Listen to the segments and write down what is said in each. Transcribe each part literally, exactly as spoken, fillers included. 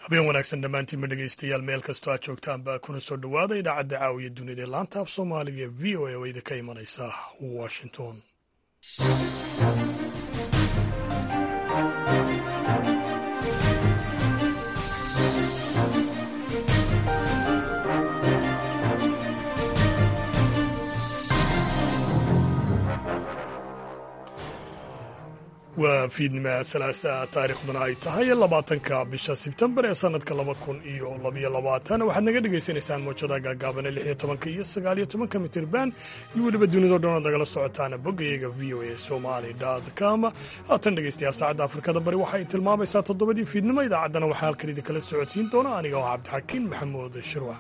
habeen wanaagsan dhammaantiinma dhegaystayaal meel kastoo aad joogtaanba kuna soo dhowaada idaacadda caawiya dunida ee laanta af soomaaliga ee v o a oo idinka imanaysa washington. waa fiidnima salaasa taariikhduna ay tahay labaatanka bisha sebtembar ee sanadka laba kun iyo labaiyo labaatan waxaad naga dhagaysanaysaan mowjada gaagaabane lix iyo tobanka iyo sagaal iyo tobanka mitirban iyo weliba dunidao dhan ood nagala socotaana boggayaga v o a somali com haatan dhegaystayaal saacadda afrikada bari waxa ay tilmaamaysaa toddobadii fiidnimo idaacaddana waxaa halkan idinkala socodsiin doona aniga oo cabdixakiin maxamuud shirwac.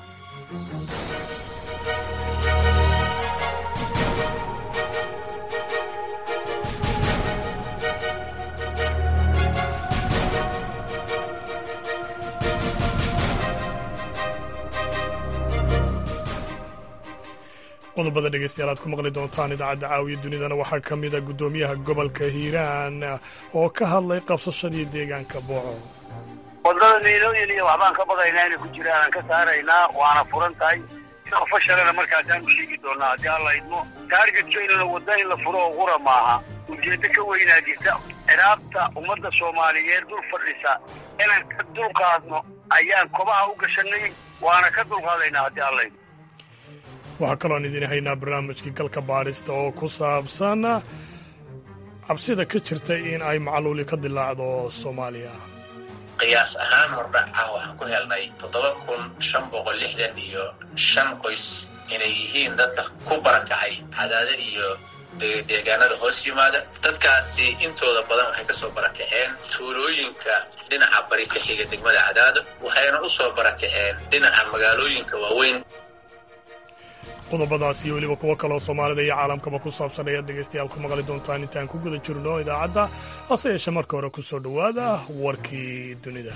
qodobada dhegeystayaal aad ku maqli doontaan idaacadda caawiya dunidana waxaa ka mid a guddoomiyaha gobolka hiiraan oo ka hadlay qabsashadii deegaanka booco. wadada miilooyin iyo waxbaan ka baqaynaa inay ku jiraan aan ka saaraynaa waana furan tahay sidoo fashalana markaasaan u sheegi doonaa haddii alla idmo taargetkeynuna wadda in la furo oo qura maaha ujeeddo ka weynaa jirta ciraabta ummadda soomaaliyeed dul fadhisa inaan ka dulqaadno ayaan kobaha u gashanay waana ka dulqaadaynaa haddii alla idmo. waxaa kaloon idin haynaa barnaamijkii galka baadhista oo ku saabsan cabsida ka jirta in ay macluuli ka dilaacdo soomaaliya. qiyaas ahaan hordhac ah waxaan ku helnay toddoba kun shan boqol lixdan iyo shan qoys inay yihiin dadka ku barakacay cadaada iyo deegaanada hoos yimaada. dadkaasi intooda badan waxay ka soo barakaceen tuulooyinka dhinaca bari ka xiga degmada cadaado waxayna u soo barakaceen dhinaca magaalooyinka waaweyn. qodobadaas iyo weliba kuwo kaloo soomaalida iyo caalamkaba ku saabsan ayaad dhegaystayaal ku maqli doontaan intaan ku guda jirno idaacadda hase yeeshe marka hore ku soo dhowaada warkii dunida.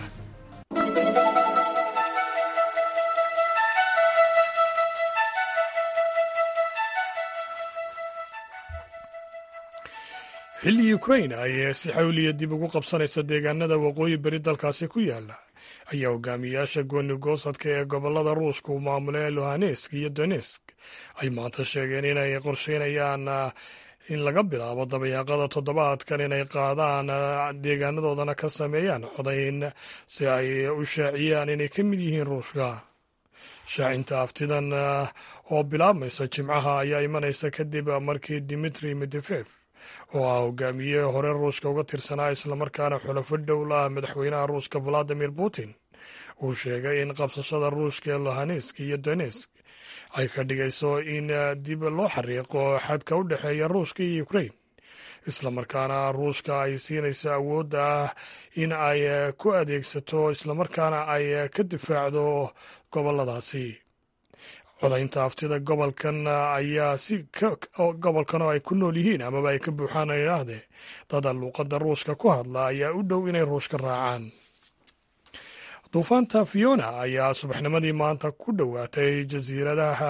xilli ukrain ay si xawliya dib ugu qabsanaysa deegaanada waqooyi beri dalkaasi ku yaala ayaa hogaamiyayaasha gooni goosadka ee gobollada ruushka u maamulee luhanesk iyo donesk ay maanta sheegeen inay qorsheynayaan in laga bilaabo dabayaaqada toddobaadkan inay qaadaan deegaanadoodana ka sameeyaan codayn si ay u shaaciyaan inay ka mid yihiin ruushka. shaacinta aftidan oo bilaabmaysa jimcaha ayaa imanaysa kadib markii dimitri medvedev oo ah hogaamiye hore ruushka uga tirsanaa islamarkaana xulafo dhowl ah madaxweynaha ruushka valadimir putin uu sheegay in qabsashada ruushka ee luhanesk iyo donesk ay ka dhigayso in dib loo xariiqo xadka u dhexeeya ruushka iyo ukrain islamarkaana ruushka ay siinayso awoodda ah in ay ku adeegsato islamarkaana ay ka difaacdo gobolladaasi. codaynta aftida gobolkan ayaa si gobolkan oo ay ku nool yihiin amaba ay ka buuxaan ay idhaahdee dada luuqadda ruushka ku hadla ayaa u dhow inay ruushka raacaan. duufaanta fiona ayaa subaxnimadii maanta ku dhowaatay jasiiradaha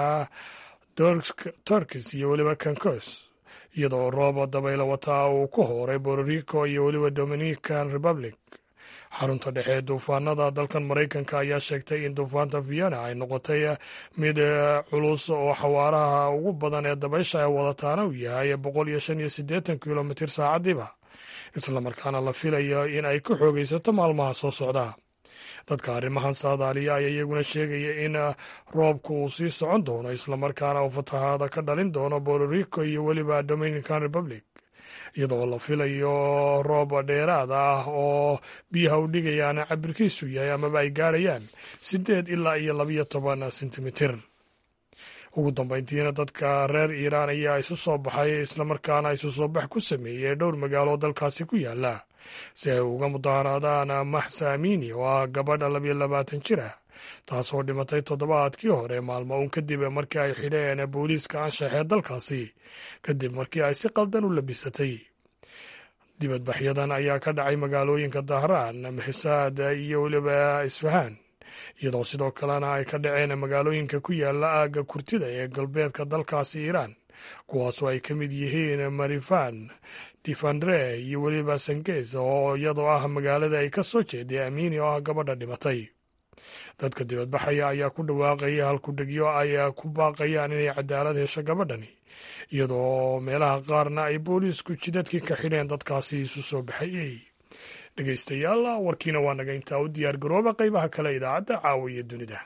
turkis iyo weliba kankos iyadoo roob dabaylo wataa uu ku hooray bororico iyo weliba dominican republic. xarunta dhexe duufaanada dalkan maraykanka ayaa sheegtay in duufaanta fiona ay noqotay mid culus oo xawaaraha ugu badan ee dabaysha ay wadataana uu yahay boqol iyo shan iyo siddeetan kilomitir saacadiiba islamarkaana la filayo in ay ka xoogaysato maalmaha soo socda. dadka arrimahan saadaaliya ayaa iyaguna sheegaya in roobku uu sii socon doono islamarkaana uu fatahaada ka dhalin doono bororico iyo weliba dominican republic iyadoo la filayo roob dheeraad ah oo biyaha u dhigayaan cabirkiisu yahay amaba ay gaadhayaan siddeed ilaa iyo labiyo toban sentimitir. ugu dambayntiina dadka reer iiraan ayaa isu soo baxay islamarkaana isu soo bax ku sameeyey dhowr magaalo dalkaasi ku yaala si ay uga mudaharaadaan maxsa amini oo ah gabadha labiyo labaatan jir ah taasoo dhimatay toddobaadkii hore maalmo uun kadib markii ay xidheen booliiska anshaxee dalkaasi kadib markii ay si qaldan u labisatay. dibadbaxyadan ayaa ka dhacay magaalooyinka dahraan mahsaad iyo weliba isfahaan iyadoo sidoo kalena ay ka dhaceen magaalooyinka ku yaala aagga kurtida ee galbeedka dalkaasi iiraan kuwaasoo ay ka mid yihiin marifan difandre iyo weliba sangees oo iyadoo ah magaalada ay ka soo jeeday amiini oo ah gabadha dhimatay. dadka dibadbaxaya ayaa ku dhawaaqaya halkudhegyo ay ku baaqayaan inay cadaalad hesho gabadhani, iyadoo meelaha qaarna ay booliisku jidadkii ka xidheen dadkaasi isu soo baxayey. dhegaystayaal, warkiina waa naga intaa. u diyaar garooba qaybaha kale idaacadda caawa iyo dunida.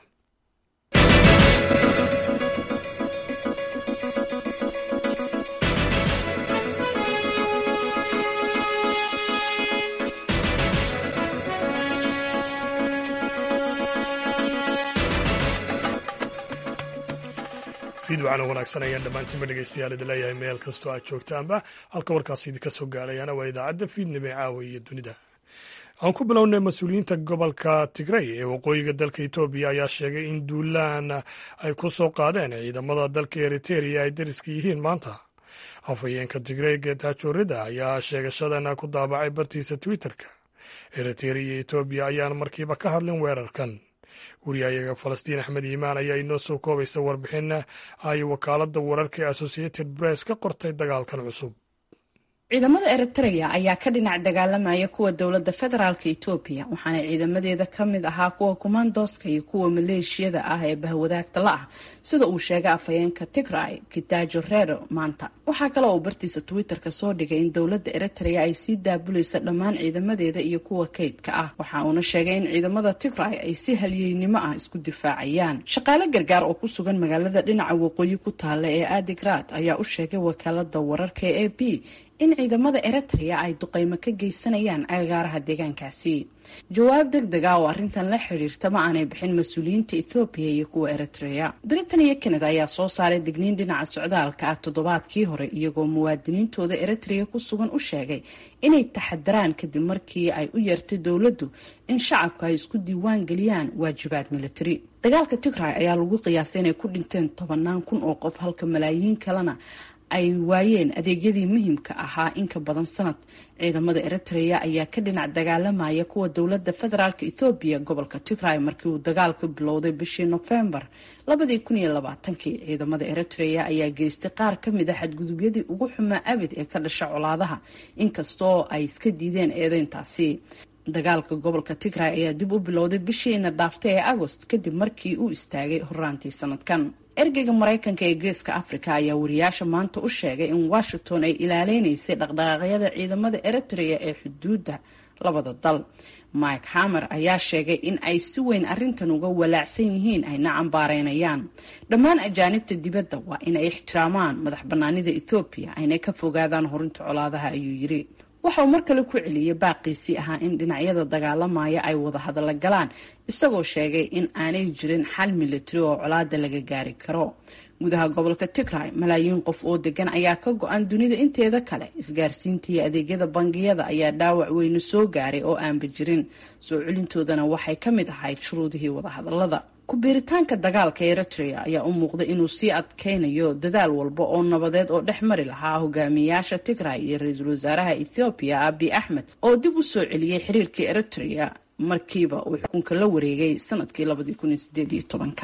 fiidwacana wanaagsan ayaan dhammaantiinba dhegaystayaal idin leeyahay meel kastoo aad joogtaanba. halka warkaasi idinka soo gaadhayaana waa idaacadda fiidnimo ee caawa iyo dunida. aan ku bilownay mas-uuliyiinta gobolka Tigray ee waqooyiga dalka Itoobiya ayaa sheegay in duulaan ay ku soo qaadeen ciidamada dalka Eritrea ay dariska yihiin maanta. afhayeenka Tigray Getachew Reda ayaa sheegashadana ku daabacay bartiisa Twitterka. Eritrea iyo Itoobiya ayaan markiiba ka hadlin weerarkan. wariyahayaga Falastiin Axmed Iimaan ayaa inoo soo koobaysa warbixin ay wakaaladda wararka ee Associated Press ka qortay dagaalkan cusub. ciidamada Eritrea ayaa ka dhinac dagaalamaya kuwa dowladda federaalka Itoobiya, waxaana ciidamadeeda ka mid ahaa kuwa kumandoska iyo kuwa maleeshiyada ah ee bahwadaagta la ah, sida uu sheegay afhayeenka Tigray Getachew Reda maanta. waxaa kale oo bartiisa Twitterka soo dhigay in dowladda Eritrea ay sii daabulaysa dhammaan ciidamadeeda iyo kuwa kaydka ah. waxa uuna sheegay in ciidamada Tigray ay si halyeynimo ah isku difaacayaan. shaqaale gargaar oo ku sugan magaalada dhinaca waqooyi ku taala ee Adigrat ayaa u sheegay wakaaladda wararka ee A P in ciidamada Eritrea ay duqeymo ka geysanayaan agagaaraha deegaankaasi. jawaab degdeg ah oo arrintan la xiriirta ma aanay bixin mas-uuliyiinta Ethiopia iyo kuwa Eritrea. Britain iyo Canada ayaa soo saaray digniin dhinaca socdaalka ah toddobaadkii hore, iyagoo muwaadiniintooda Eritrea ku sugan u sheegay inay taxadaraan kadib markii ay u yeertay dowladdu in shacabka ay isku diiwaan geliyaan waajibaad militari. dagaalka Tigray ayaa lagu qiyaasay inay ku dhinteen tobanaan kun oo qof, halka malaayiin kalena ay waayeen adeegyadii muhiimka ahaa in ka badan sanad. ciidamada Eritrea ayaa ka dhinac dagaalamaya kuwa dowladda federaalka Ethiopia gobolka Tigray markii uu dagaalku bilowday bishii November labadii kun iyo labaatankii. ciidamada Eritrea ayaa geystay qaar ka mid ah xadgudubyadii ugu xumaa abid ee ka dhasha colaadaha, inkastoo ay iska diideen eedeyntaasi. dagaalka gobolka Tigray ayaa dib u bilowday bishiina dhaaftay ee Agost kadib markii uu istaagay horaantii sanadkan. ergeyga Mareykanka ee Geeska Afrika ayaa wariyaasha maanta u sheegay in Washington ay ilaaleynaysay dhaqdhaqaaqyada ciidamada Eritrea ee xuduudda labada dal. Mike Hammer ayaa sheegay in ay si weyn arrintan uga walaacsan yihiin ayna cambaareynayaan. dhammaan ajaanibta dibadda waa in ay ixtiraamaan madax bannaanida Ethiopia ayna ka fogaadaan horinta colaadaha, ayuu yiri. waxa uu mar kale ku celiyay baaqiisii ahaa in dhinacyada dagaalamaya ay wada hadalla galaan, isagoo sheegay in aanay jirin xal militari oo colaada laga gaari karo. gudaha gobolka Tigray malaayiin qof oo degan ayaa ka go-an dunida inteeda kale. isgaarsiinta iyo adeegyada bangiyada ayaa dhaawac weyne soo gaaray oo aanba jirin. soo celintoodana waxay ka mid ahayd shuruudihii wada hadallada. ku-biiritaanka dagaalka Eritrea ayaa u muuqda inuu sii adkeynayo dadaal walba oo nabadeed oo dhex mari lahaa hogaamiyaasha Tigray iyo ra-iisul wasaaraha Ethiopia Abiy Ahmed oo dib u soo celiyay xiriirkii Eritrea markiiba uu xukunka la wareegay sanadkii labadii kun iyo sideed iyo tobanka.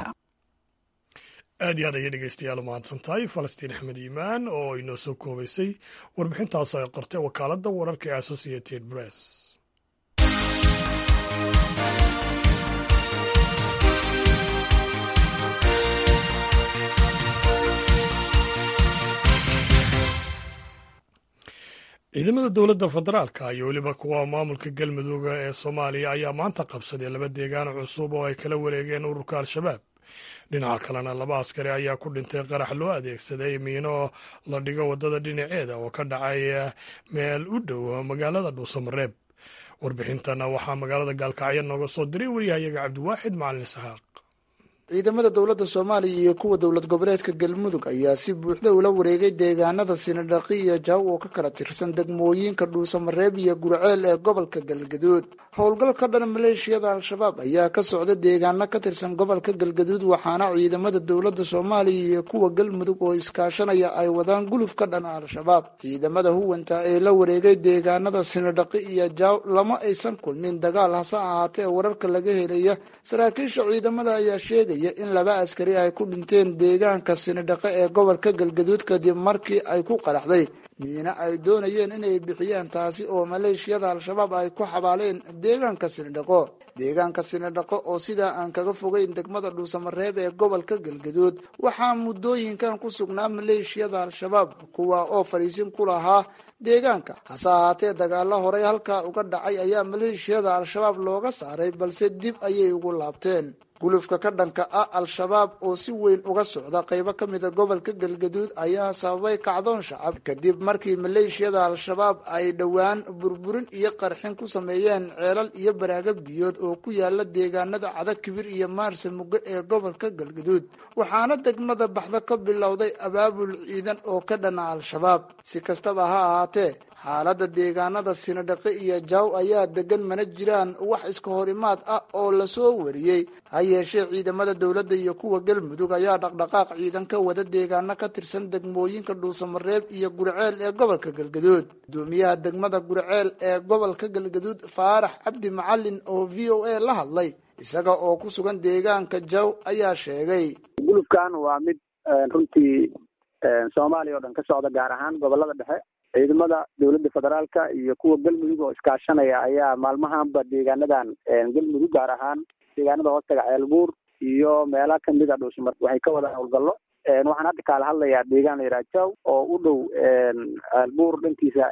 aad iyo aad ayay dhegaystayaal u mahadsan tahay Falastiin Axmed Iimaan oo inoo soo koobaysay warbixintaas ay qortay wakaaladda wararka ee Associated Press. ciidamada dowladda federaalka iyo weliba kuwa maamulka galmudug ee Soomaaliya ayaa maanta qabsaday laba deegaan cusub oo ay kala wareegeen ururka Al-Shabaab. dhinaca kalena laba askari ayaa ku dhintay qarax loo adeegsaday miino la dhigo wadada dhinaceeda oo ka dhacay meel u dhow magaalada Dhuusamareeb. warbixintana waxaa magaalada Gaalkacyo nooga soo diray wariyahayaga Cabdiwaaxid Macalin Sahaaq. ciidamada dowladda Soomaaliya iyo kuwa dowlad goboleedka Galmudug ayaa si buuxda ula wareegay deegaanada Sinadhaqi iyo Jaaw oo ka kala tirsan degmooyinka Dhuusamareeb iyo Gurceel ee gobolka Galgaduud. howlgal ka dhan maleeshiyada Al-Shabaab ayaa ka socda deegaano ka tirsan gobolka Galgaduud, waxaana ciidamada dowladda Soomaaliya iyo kuwa Galmudug oo iskaashanaya ay wadaan guluf ka dhan Al-Shabaab. ciidamada huwanta ee la wareegay deegaanada Sinadhaqi iyo Jaaw lama aysan kulmin dagaal, hase ahaatee wararka laga helaya saraakiisha ciidamada ayaa sheegay sheegaya in laba askari ay ku dhinteen deegaanka sinidhaqe ee gobolka galgaduud kadib markii ay ku qaraxday miina ay doonayeen inay bixiyaan taasi oo maleeshiyada al-shabaab ay ku xabaaleen deegaanka sinidhaqo deegaanka sinidhaqo oo sidaa aan kaga fogeyn degmada dhuusamareeb ee gobolka galgaduud waxaa muddooyinkan ku sugnaa maleeshiyada al-shabaab kuwa oo fariisin ku lahaa deegaanka hase ahaatee dagaalo horey halkaa uga dhacay ayaa maleeshiyada al-shabaab looga saaray balse dib ayay ugu laabteen gulufka ka dhanka ah al-shabaab oo si weyn uga socda qaybo ka mida gobolka galgaduud ayaa sababay kacdoon shacab kadib markii maleeshiyada al-shabaab ay dhowaan burburin iyo qarxin ku sameeyeen ceelal iyo baraaga biyood oo ku yaala deegaanada cadakibir iyo maarse muge ee gobolka galgaduud waxaana degmada baxda ka bilowday abaabul ciidan oo ka dhana al-shabaab si kastaba ha ahaatee xaalada deegaanada sinidhaqe iyo jaw ayaa degan mana jiraan wax iska horimaad ah oo lasoo wariyey ha yeeshee ciidamada dowladda iyo kuwa galmudug ayaa dhaqdhaqaaq ciidan ka wada deegaano ka tirsan degmooyinka dhuusamareeb iyo gurceel ee gobolka galgaduud gudoomiyaha degmada gurceel ee gobolka galgaduud faarax cabdi macalin oo v o a la hadlay isaga oo ku sugan deegaanka jaw ayaa sheegay gulubkan waa mid runtii soomaaliya oo dhan ka socda gaar ahaan gobolada dhexe ciidamada dowladda federaalka iyo kuwa galmudug oo iskaashanaya ayaa maalmahanba deegaanadan galmudug gaar ahaan deegaanada hoostaga ceelbuur iyo meela kamid a dhuusmar waxay ka wada howlgallo waxaan hadda kaala hadlayaa deegaan la yidhaha jaw oo u dhow ceelbuur dhankiisa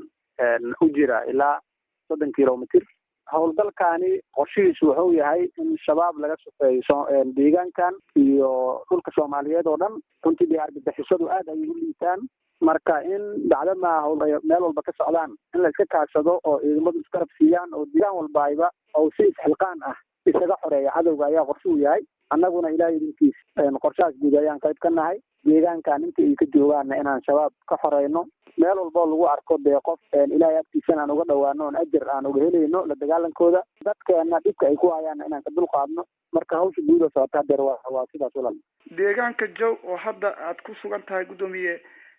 u jira ilaa soddon kilomitr howlgalkaani qorshihiisu wuxuu yahay in shabaab laga sufeeyo deegaankan iyo dhulka soomaaliyeed oo dhan runtii dee argagixisadu aad ayay u liitaan marka in dacdama meel walba ka socdaan in la iska kaashado oo ciidamadu iskarab siiyaan oo deegaan walbaayba oo si isxilqaan ah isaga xoreeya cadowga ayaa qorshe u yahay annaguna ilaahay idinkiis qorshahaas guud ayaan qayb ka nahay deegaankan inta ay ka joogaanna inaan shabaab ka xoreyno meel walboo lagu arko dee qof ilaahay agtiisana aan uga dhawaano oon ajar aan uga helayno la dagaalankooda dadkeena dhibka ay ku hayaanna inaan ka dulqaadno marka hawsha guuda socota hadeer wa waa sidaas walal deegaanka jaw oo hadda aad ku sugan tahay guddoomiye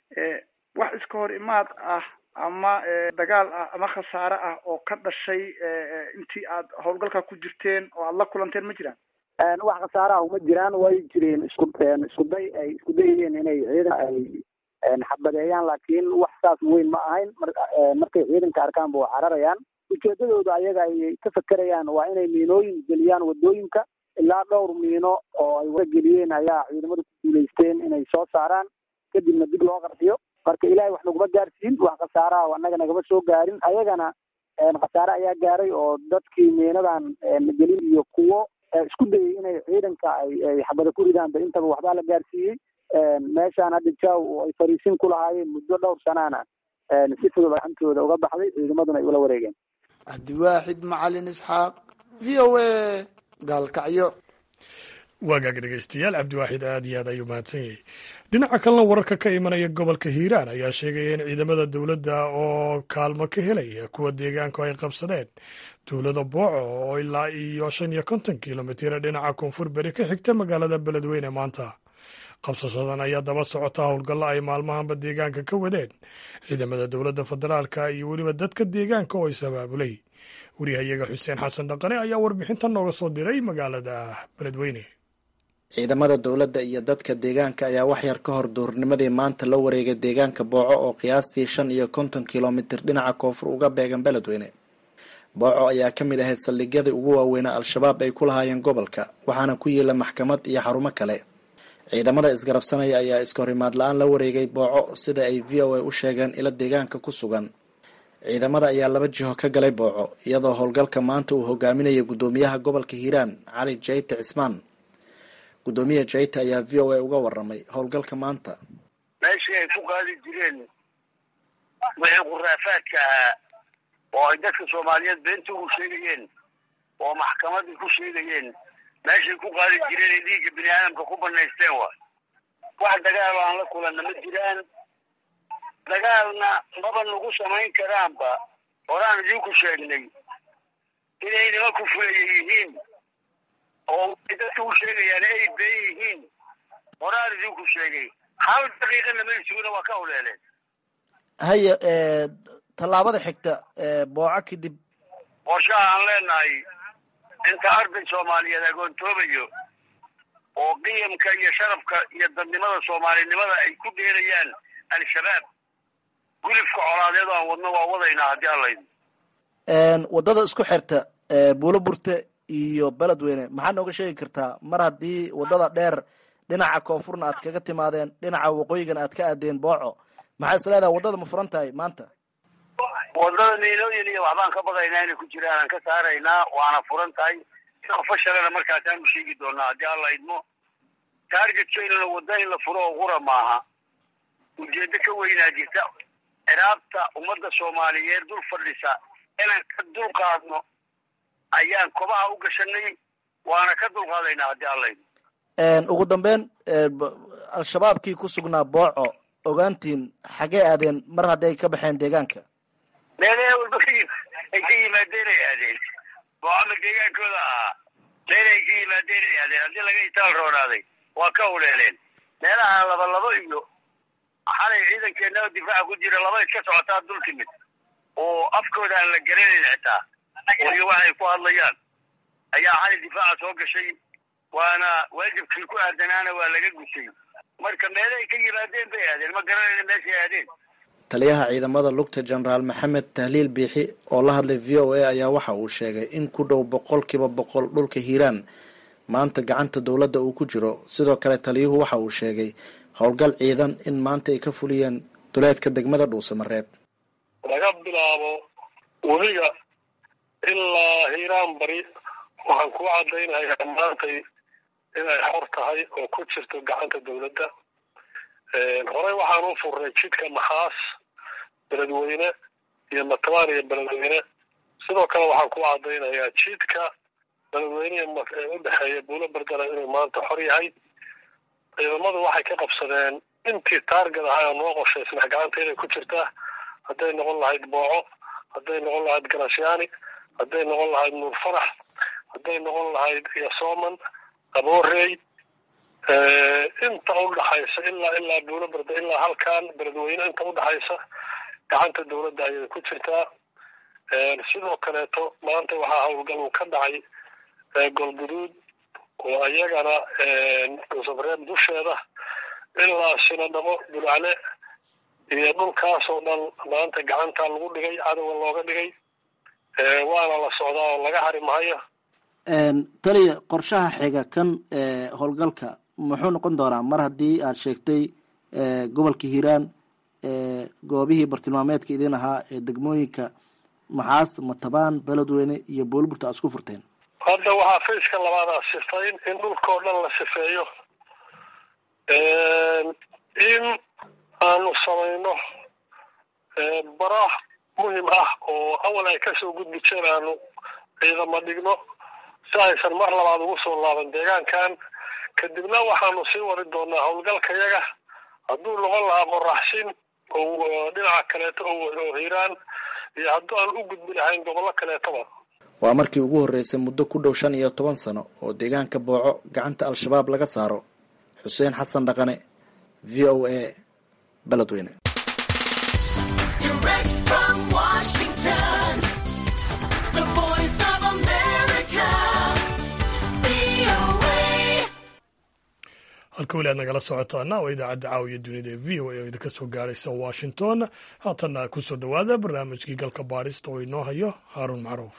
wax iska hor imaad ah ama dagaal ah ama khasaare ah oo ka dhashay intii aad howlgalka ku jirteen oo aad la kulanteen ma jiraan wax khasaare ah uma jiraan way jireen isku isku day ay isku dayeen inay ciidan ay xabadeeyaan laakiin wax saas weyn ma ahayn markay ciidanka arkaanba waa cararayaan ujeedadooda ayaga ay ka fakerayaan waa inay miinooyin geliyaan wadooyinka ilaa dhowr miino oo ay wada geliyeen ayaa ciidamadu ku guulaysteen inay soo saaraan kadibna dib loo qarxiyo marka ilaahay wax naguma gaarsiin wax khasaaraha annaga nagama soo gaarin ayagana khasaare ayaa gaaray oo dadkii miinadan gelin iyo kuwo isku dayay inay ciidanka ay ay xabada ku ridaanba intaba waxbaa la gaarsiiyey meeshaan hadda jaw oo ay fariisin ku lahaayeen muddo dhowr sanaana si fudud gacantooda uga baxday ciidamaduna ay ula wareegeen cabdiwaaxid macalin isxaaq v o a gaalkacyo waagaag dhegeystayaal cabdiwaaxid aad iyo aad ayuu mahadsan yahay dhinaca kalena wararka ka imanaya gobolka hiiraan ayaa sheegaya in ciidamada dowladda oo kaalmo ka helaya kuwa deegaanku ay qabsadeen tuulada booco oo ilaa iyo shan iyo konton kilomitr dhinaca koonfur beri ka xigta magaalada beledweyne maanta qabsashadan ayaa daba socota howlgallo ay maalmahanba deegaanka ka wadeen ciidamada dowladda federaalka iyo weliba dadka deegaanka oo is-abaabulay wariyahayaga xuseen xasan dhaqane ayaa warbixintan nooga soo diray magaalada beledweyne ciidamada dowladda iyo dadka deegaanka ayaa wax yar ka hor duurnimadii maanta la wareegay deegaanka booco oo qiyaastii shan iyo konton kilomitr dhinaca koonfur uga beegan beledweyne booco ayaa ka mid ahayd saldhigyadii ugu waaweynaa al-shabaab ay ku lahaayeen gobolka waxaana ku yiila maxkamad iyo xarumo kale ciidamada isgarabsanaya ayaa iskahorimaad la-aan la wareegay booco sida ay v o a u sheegeen ilo deegaanka ku sugan ciidamada ayaa laba jiho ka galay booco iyadoo howlgalka maanta uu hogaaminayay guddoomiyaha gobolka hiiraan cali jayte cismaan guddoomiya jayte ayaa v o a uga waramay howlgalka maanta meeshii ay ku qaadi jireen wixii khuraafaadka ahaa oo ay dadka soomaaliyeed beenta ugu sheegayeen oo maxkamadii ku sheegayeen meeshay ku qaadi jireen ay dhiigga bini aadamka ku banaysteen wa wax dagaal aan la kulanna ma jiraan dagaalna maba nagu samayn karaanba horaan idinku sheegnay inay nima ku fulaya yihiin oo dadka u sheegayaan ay been yihiin horaan idinku sheegay hal daqiiqana ma isuguna waa ka holeeleen haye tallaabada xigta booco kadib qorshaha aan leenahay inta arday soomaaliyeed agoontoobayo oo qiyamka iyo sharafka iyo dadnimada soomaalinimada ay ku dheerayaan al-shabaab gulifka colaadeed aan wadno waa wadaynaa haddii aan laydin waddada isku xirta buulo burte iyo beledweyne maxaad nooga sheegi kartaa mar haddii waddada dheer dhinaca koonfurna aad kaga timaadeen dhinaca waqooyigana aad ka aadeen booco maxaa is leedahay waddada ma furan tahay maanta waddada miilooyin iyo waxbaan ka baqaynaa inay ku jiraan aan ka saaraynaa waana furan tahay fashalana markaasaanu sheegi doonaa haddii aan laydmo taargetkeynuna wadda in la furo oo qura maaha ujeeddo ka weynaa jirta ciraabta ummadda soomaaliyeed dul fadhisa inaan ka dulqaadno ayaan kobaha u gashanay waana ka dulqaadaynaa haddii aan laydmo ugu dambeyn al-shabaabkii ku sugnaa booco ogaantiin xagee aadeen mar haddi ay ka baxeen deegaanka meelaha walba ka ay ka yimaadeen ay aadeen booama deegaankooda ahaa meel ay ka yimaadeen ay aadeen haddii laga itaal roonaaday waa ka uleeleen meelaha laba labo iyo xalay ciidankeena difaaca ku jira laba iska socotaa dul timid oo afkooda aan la garanayn xitaa iyo waxay ku hadlayaan ayaa xalay difaaca soo gashay waana waajibkii ku aadanaana waa laga gusay marka meelahay ka yimaadeen bay aadeen ma garanayna meeshay aadeen taliyaha ciidamada lugta jenaraal maxamed tahliil biixi oo la hadlay v o a ayaa waxa uu sheegay in ku dhow boqolkiiba boqol dhulka hiiraan maanta gacanta dowladda uu ku jiro sidoo kale taliyuhu waxa uu sheegay howlgal ciidan in maanta ay ka fuliyeen duleedka degmada dhuusamareeb laga bilaabo webiga ilaa hiiraan bari waxaan ku cadaynayaa maantay inay xor tahay oo ku jirto gacanta dowladda horey waxaan u furnay jidka maxaas beledweyne iyo matabaan iyo beledweyne sidoo kale waxaan ku cadaynayaa jidka beledweyne ee u dhexeeya buulo bardana inuu maanta xor yahay ciidamadu waxay ka qabsadeen intii taargad ahaa noo qorshaysnaa gacanta inay ku jirtaa hadday noqon lahayd booco hadday noqon lahayd garasyaani hadday noqon lahayd nuur farax hadday noqon lahayd yasooman aboorey inta udhaxaysa ilaa ilaa buulo barda ilaa halkan beledweyne inta udhaxaysa gacanta dowladda ayay ku jirtaa sidoo kaleeto maanta waxaa howlgal uu ka dhacay golguduud oo iyagana dhuusamareeb dusheeda ilaa sinadhaqo dulcale iyo dhulkaas oo dhan maanta gacanta lagu dhigay cadowga looga dhigay waana la socdaa oo laga hari mahayo taliya qorshaha xiga kan howlgalka muxuu noqon doonaa mar haddii aad sheegtay gobolka hiiraan goobihii bartilmaameedka idin ahaa ee degmooyinka maxaas matabaan beledweyne iyo buulburta aad isku furteen hadda waxaa fayska labaad a sifayn in dhulkao dhan la sifeeyo in aanu samayno bara muhim ah oo awal ay kasoo gudbi jireen aanu ciidamo dhigno si aysan mar labaad ugu soo laaban deegaankan kadibna waxaanu sii wari doonaa howlgalka yaga hadduu noqon lahaa qoraxsin oo dhinaca kaleeto oo hiiraan iyo hadduu aan u gudbi lahayn gobollo kaleetoba waa markii ugu horreysay muddo ku dhow shan iyo toban sano oo deegaanka booco gacanta al-shabaab laga saaro xuseen xasan dhaqane v o a beledweyne halka weli aad nagala socotaana waa idaacadda caawiya dunida ee v o a oo idinka soo gaaraysa washington haatanna kusoo dhowaada barnaamijkii galka baadhista oo inoo hayo haaruun macruuf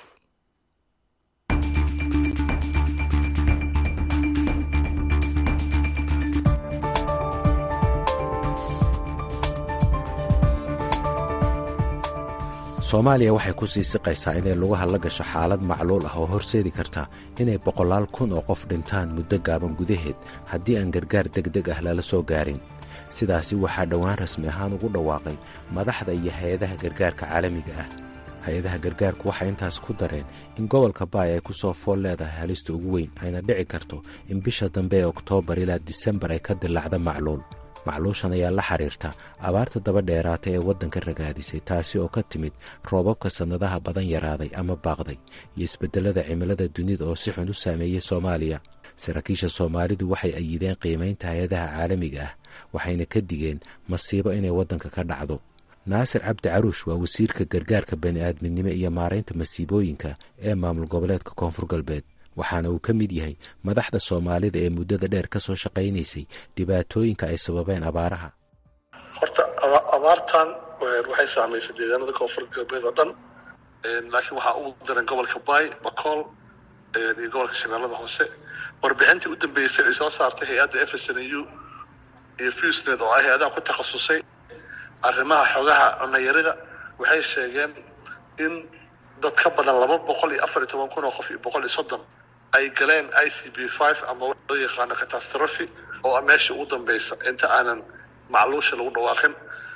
soomaaliya waxay ku sii siqaysaa inay lugaha la gasho xaalad macluul ah oo horseedi karta inay boqolaal kun oo qof dhintaan muddo gaaban gudaheed haddii aan gargaar degdeg ah lala soo gaarin sidaasi waxaa dhowaan rasmi ahaan ugu dhawaaqay madaxda iyo hay-adaha gargaarka caalamiga ah hay-adaha gargaarku waxay intaas ku dareen in gobolka baay ay ku soo fool leedahay halista ugu weyn ayna dhici karto in bisha dambe ee oktoobar ilaa disembar ay ka dillaacda macluul macluushan ayaa la xiriirta abaarta daba dheeraata ee waddanka ragaadisay taasi oo ka timid roobabka sannadaha badan yaraaday ama baaqday iyo isbeddelada cimilada dunida oo si xun u saameeyey soomaaliya saraakiisha soomaalidu waxay ayideen qiimaynta hay-adaha caalamiga ah waxayna ka digeen masiibo inay waddanka ka dhacdo naasir cabdi caruush waa wasiirka gargaarka bani'aadminimo iyo maaraynta masiibooyinka ee maamul goboleedka koonfur galbeed waxaana uu ka mid yahay madaxda soomaalida ee muddada dheer ka soo shaqaynaysay dhibaatooyinka ay sababeen abaaraha. horta abaartan waxay saamaysay deegaanada koonfur galbeed oo dhan, laakiin waxaa ugu daran gobolka Baay, Bakool iyo gobolka Shabeellada Hoose. warbixintii u dambeysay ay soo saartay hay-adda F S N U iyo Fusnet oo ah hay-adaha ku takhasusay arrimaha xogaha cunayarida waxay sheegeen in dad ka badan laba boqol iyo afar iyo toban kun oo qof iyo boqol iyo soddon ay galeen I C B five ama loo yaqaano catastrophe oo meesha ugu dambeysa inta aanan macluusha lagu dhawaaqin.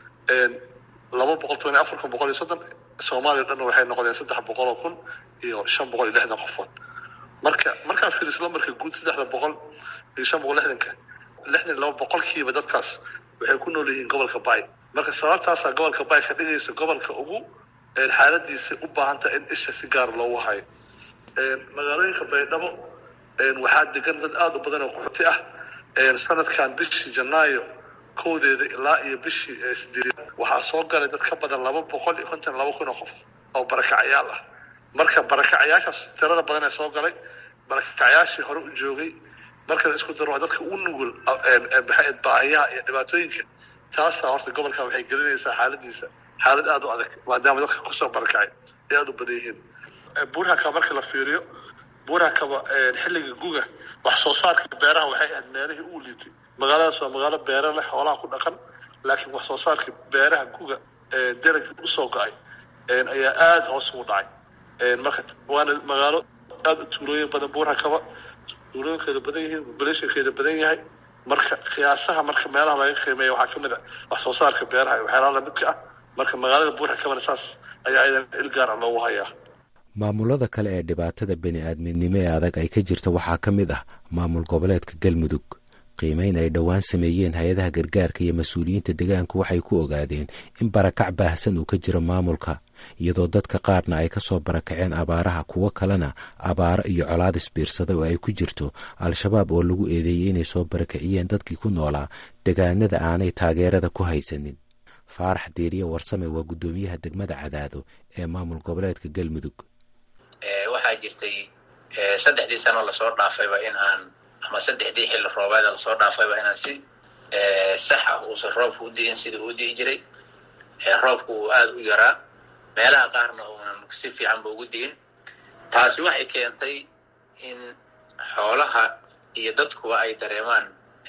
laba boqol toban iyo afar kun boqol iyo soddon Soomaaliya dhan waxay noqdeen saddex boqol oo kun iyo shan boqol iyo lixdan qofood. marka markaa fiirisla marka guud saddexda boqol iyo shan boqol lixdanka lixdan iyo laba boqolkiiba dadkaas waxay ku nool yihiin gobolka Baay. marka sababtaasaa gobolka Baay ka dhigaysa gobolka ugu xaaladiisa u baahantahay in isha si gaar loogu hayo. magaalooyinka Baydhabo waxaa degan dad aad u badan oo qaxooti ah. sanadkan bishii Janaayo koodeeda ilaa iyo bishii sideed waxaa soo galay dad ka badan laba boqol iyo konton laba kun oo qof oo barakacayaal ah. marka barakacayaashaas tirada badan ee soo galay barakacayaashii hore u joogay marka la isku daro dadka u nugul baxay baahiyaha iyo dhibaatooyinka taasaa horta gobolka waxay gelinaysaa xaaladiisa xaalad aad u adag maadaama dadka kusoo barakacay ay aad u badan yihiin. buurhaka marka la fiiriyo buurhakaba xilliga guga wax soo saarka beeraha waxay ahayd meelihii uu liitay. magaaladaas waa magaalo beero leh xoolaha ku dhaqan, laakiin wax soo saarka beeraha guga dalagii usoo go-ay ayaa aad hoos ugu dhacay. marka waana magaalo aad u tuulooyin badan buurhakaba tuulooyinkeeda badan yihiin, populationkeeda badan yahay. marka qiyaasaha marka meelaha laga qiimeeyo waxaa kamid ah wax soo saarka beeraha iyo waxyaalaha lamidka ah. marka magaalada buurhakabana saas ayaa idan il gaar ah loogu hayaa. maamulada kale ee dhibaatada bani-aadminimo ee adag ay ka jirta waxaa ka mid ah maamul goboleedka Galmudug. qiimeyn ay dhowaan sameeyeen hay-adaha gargaarka iyo mas-uuliyiinta deegaanku waxay ku ogaadeen in barakac baahsan uu ka jiro maamulka, iyadoo dadka qaarna ay ka soo barakaceen abaaraha, kuwo kalena abaaro iyo colaad isbiirsada oo ay ku jirto al-shabaab oo lagu eedeeyey inay soo barakiciyeen dadkii ku noolaa deegaanada aanay taageerada ku haysanin. faarax diiriye warsame waa guddoomiyaha degmada Cadaado ee maamul goboleedka Galmudug. waxaa jirtay saddexdii sano lasoo dhaafayba in aan ama saddexdii xilli roobeeda lasoo dhaafayba inaan si sax ah uusan roobku u di'in sida uu di'i jiray. roobku uu aada u yaraa, meelaha qaarna uunan si fiican ba ugu di'in. taasi waxay keentay in xoolaha iyo dadkuba ay dareemaan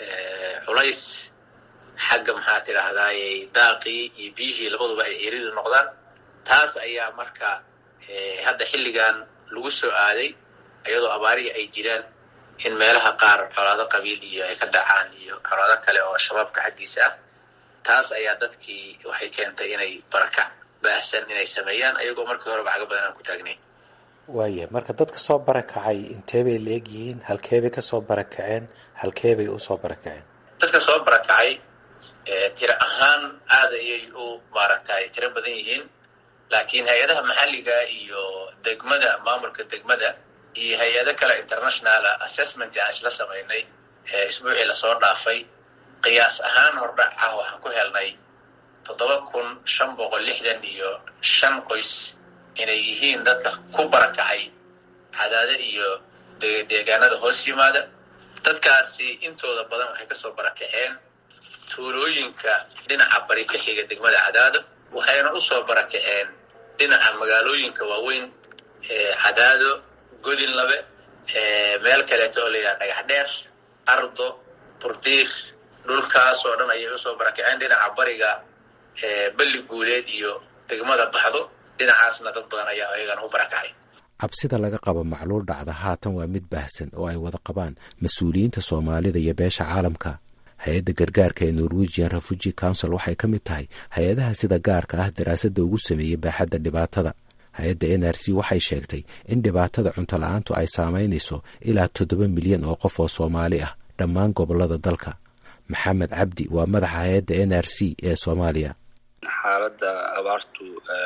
culays xagga maxaa tidhaahdaay daaqii iyo biyihii labaduba ay eriri noqdaan. taas ayaa marka hadda xilligan lagu soo aaday iyadoo abaarihii ay jiraan in meelaha qaar colaado qabiil iyo ay ka dhacaan iyo colaado kale oo shabaabka xaggiisa ah. taas ayaa dadkii waxay keentay inay barakac baahsan inay sameeyaan ayagoo markii horeba xaga badan aan ku taagnayn. waaya marka dadka soo barakacay intee bay la egyihiin? halkeebay ka soo barakaceen? halkeebay u soo barakaceen? dadka soo barakacay tiro ahaan aad ayay u maaragtay tiro badan yihiin, laakiin hay-adaha maxalliga iyo degmada maamulka degmada iyo hay-ado kale international assessment aan isla samaynay isbuucii lasoo dhaafay qiyaas ahaan hordhac ah waxaan ku helnay toddoba kun shan boqol lixdan iyo shan qoys inay yihiin dadka ku barakacay Cadaado iyo deegaanada hoos yimaada. dadkaasi intooda badan waxay kasoo barakaceen tuulooyinka dhinaca bari ka xiga degmada Cadaado, waxayna usoo barakaceen dhinaca magaalooyinka waaweyn ee Cadaado, Godinlabe, meel kaleeto oo la yidhaha Dhagax Dheer, Ardo, Burdiir, dhulkaas oo dhan ayay usoo barakaceen. dhinaca bariga Balli Guuleed iyo degmada Baxdo dhinacaasna dad badan ayaa ayagana u barakacay. cabsida laga qabo macluul dhacda haatan waa mid baahsan oo ay wada qabaan mas-uuliyiinta Soomaalida iyo beesha caalamka. hay-adda gargaarka ee Norwegian Refugee Council waxay ka mid tahay hay-adaha sida gaarka ah daraasadda ugu sameeyey baaxadda dhibaatada. hay-adda N R C waxay sheegtay in dhibaatada cunto la-aantu ay saamaynayso ilaa toddoba milyan oo qof oo Soomaali ah dhammaan gobolada dalka. maxamed cabdi waa madaxa hay-adda N R C ee Soomaaliya. xaaladda abaartu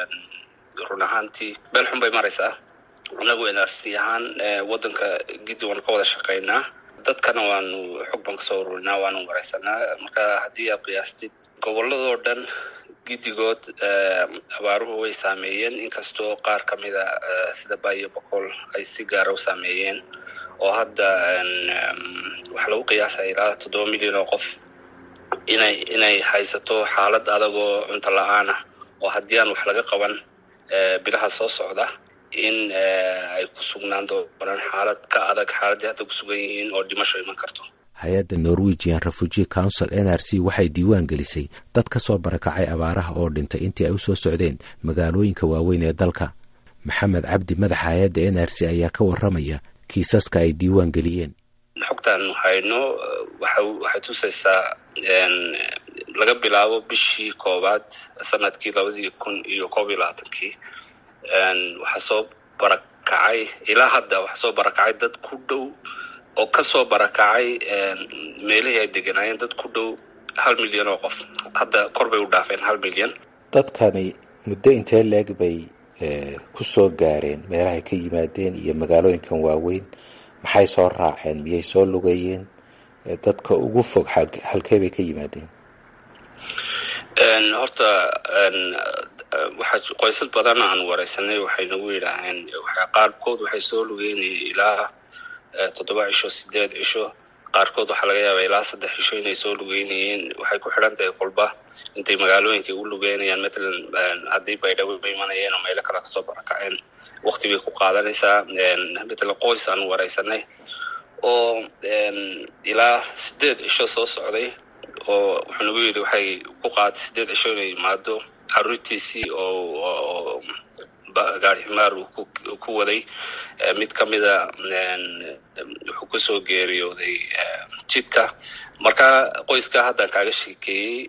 run ahaantii meel xun bay maraysaa. anagu N R C ahaan wadanka gidi waan ka wada shaqaynaa, dadkana waanu xog baan kasoo ururinaa, waanu wareysanaa. marka haddii aad qiyaastid goboladoo dhan giddigood abaaruhu way saameeyeen, inkastoo qaar ka mida sida Bayo Boqol ay si gaara u saameeyeen, oo hadda waxa lagu qiyaasaya ilaa toddoba milyan oo qof inay inay haysato xaalad adagoo cunto la-aan ah, oo haddii aan wax laga qaban bilaha soo socda in ay ku sugnaan doonaan xaalad ka adag xaaladii hadda ku sugan yihiin oo dhimasho iman karto. hay-adda Norwegian Refugee Council N R C waxay diiwaan gelisay dad ka soo barakacay abaaraha oo dhintay intii ay u soo socdeen magaalooyinka waaweyn ee dalka. Maxamed Cabdi, madaxa hay-adda N R C, ayaa ka warramaya kiisaska ay diiwaan geliyeen. xogtan hayno waxay tusaysaa laga bilaabo bishii koowaad sanadkii labadii kun iyo koob iyo labaatankii waxaa soo barakacay ilaa hadda waxaa soo barakacay dad ku dhow oo ka soo barakacay meelihii ay deganaayeen dad ku dhow hal milyan oo qof. hadda kor bay u dhaafeen hal milyan. dadkani muddo intee leeg bay ku soo gaareen meelahay ka yimaadeen iyo magaalooyinkan waaweyn? maxay soo raaceen? miyay soo lugayeen? dadka ugu fog halkee bay ka yimaadeen? horta waxaa qoysas badan aan wareysanay waxay nagu yidhaaheen qaarkood waxay soo lugeen ilaa toddoba cisho sideed cisho, qaarkood waxaa laga yaabaa ilaa saddex cisho inay soo lugeynayeen. waxay ku xidhan tahay kolba intay magaalooyinka u lugeynayaan. matalan haddii baydhabo imanayeen oo meelo kale kasoo barakaceen waqti bay ku qaadanaysaa. matalan qoys aan wareysanay oo ilaa sideed cisho soo socday oo wuxuu nagu yidhi waxay ku qaaday sideed cisho inay imaado caruurtiisii oo gaari ximaar uu ku waday. mid ka mida wuxuu kusoo geeriyooday jidka. marka qoyska haddaan kaaga sheekeeyey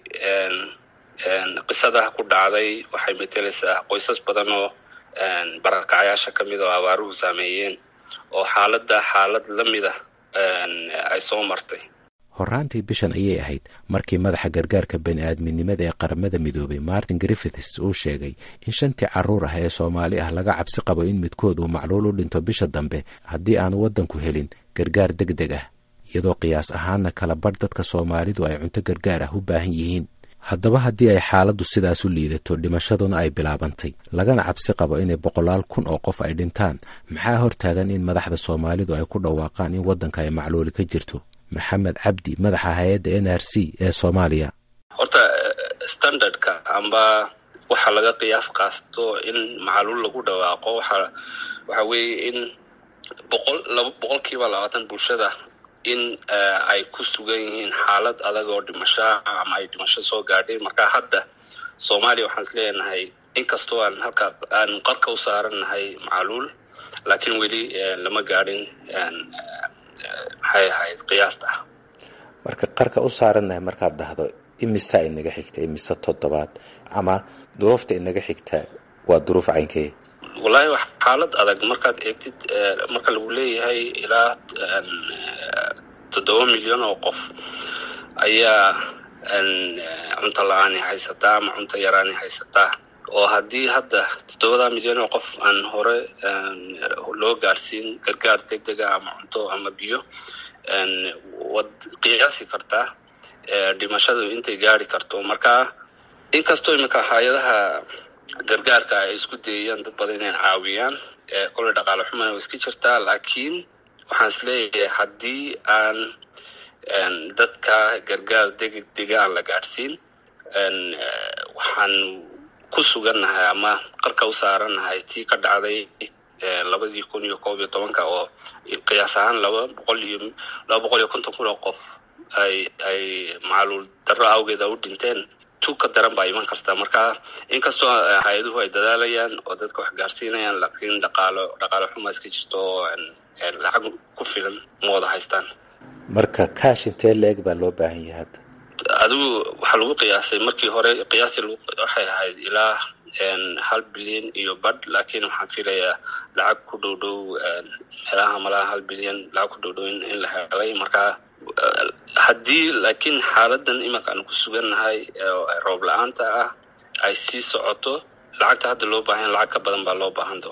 qisada ku dhacday waxay matelaysaa qoysas badan oo barakacayaasha ka mid oo abaaruhu saameeyeen oo xaaladda xaalad la mida ay soo martay. horraantii bishan ayay ahayd markii madaxa gargaarka bani'aadminimada ee qaramada midoobay Martin Griffiths uu sheegay in shantii carruur ah ee Soomaali ah laga cabsi qabo in midkood uu macluul u dhinto bisha dambe haddii aan waddanku helin gargaar degdeg ah, iyadoo qiyaas ahaanna kala badh dadka Soomaalidu ay cunto gargaar ah u baahan yihiin. haddaba haddii ay xaaladdu sidaas u liidato, dhimashaduna ay bilaabantay, lagana cabsi qabo inay boqolaal kun oo qof ay dhintaan, maxaa hortaagan in madaxda Soomaalidu ay ku dhawaaqaan in waddanka ay macluuli ka jirto? Maxamed Cabdi, madaxa hay-adda N R C ee Soomaaliya. horta standardka amba waxa laga qiyaas qaasto in macluul lagu dhawaaqo waxa waxa weeye in boqol laba boqolkiiba labaatan bulshada in ay ku sugan yihiin xaalad adag oo dhimasho ama ay dhimasho soo gaadhay. marka hadda Soomaaliya waxaan isleeyahay inkastoo aan halka aan qarka u saaranahay macluul, laakiin weli lama gaadhin maxay ahayd qiyaasta. marka qarka u saarannahay markaad dhahdo imisa inaga xigta, imisa toddobaad, ama duruufta inaga xigta waa duruuf caynkee? wallaahi wax xaalad adag markaad eegtid marka lagu leeyahay ilaa toddoba milyan oo qof ayaa cunto la-aani haysataa ama cunto yaraani haysataa, oo haddii hadda toddobada milyan oo qof aan hore loo gaarsiin gargaar degdega ama cunto ama biyo, waad qiyaasi kartaa dhimashadu intay gaari karto. marka inkastoo iminka hay-adaha gargaarka ay isku dayayaan dad badan inay caawiyaan, kole dhaqaale xumana way iska jirtaa, laakiin waxaan isleeyahay haddii aan dadka gargaar degdega aan la gaadhsiin, waxaan ku sugannahay ama qarka u saarannahay tii ka dhacday labadii kun iyo koob iyo tobanka oo qiyaas ahaan laba boqol iyo laba boqol iyo konton kun oo qof ay ay macluul darro awgeeda u dhinteen. tuka daran baa iman karta. marka inkastoo hay-aduhu ay dadaalayaan oo dadka wax gaarsiinayaan, laakiin dhaqaalo dhaqaale xumo iska jirto oo lacag ku filan ma wada haystaan. marka kaash intee leeg baa loo baahan yahay hadda? adigu waxaa lagu qiyaasay markii hore qiyaastii waxay ahayd ilaa hal bilyan iyo badh, laakiin waxaan filayaa lacag ku dhow dhow meelaha malaha hal bilyan lacag ku dhow dhow in la helay. marka haddii laakiin xaaladan imanka aan ku sugannahay roob la-aanta ah ay sii socoto, lacagta hadda loo baahan lacag ka badan baa loo baahan doona.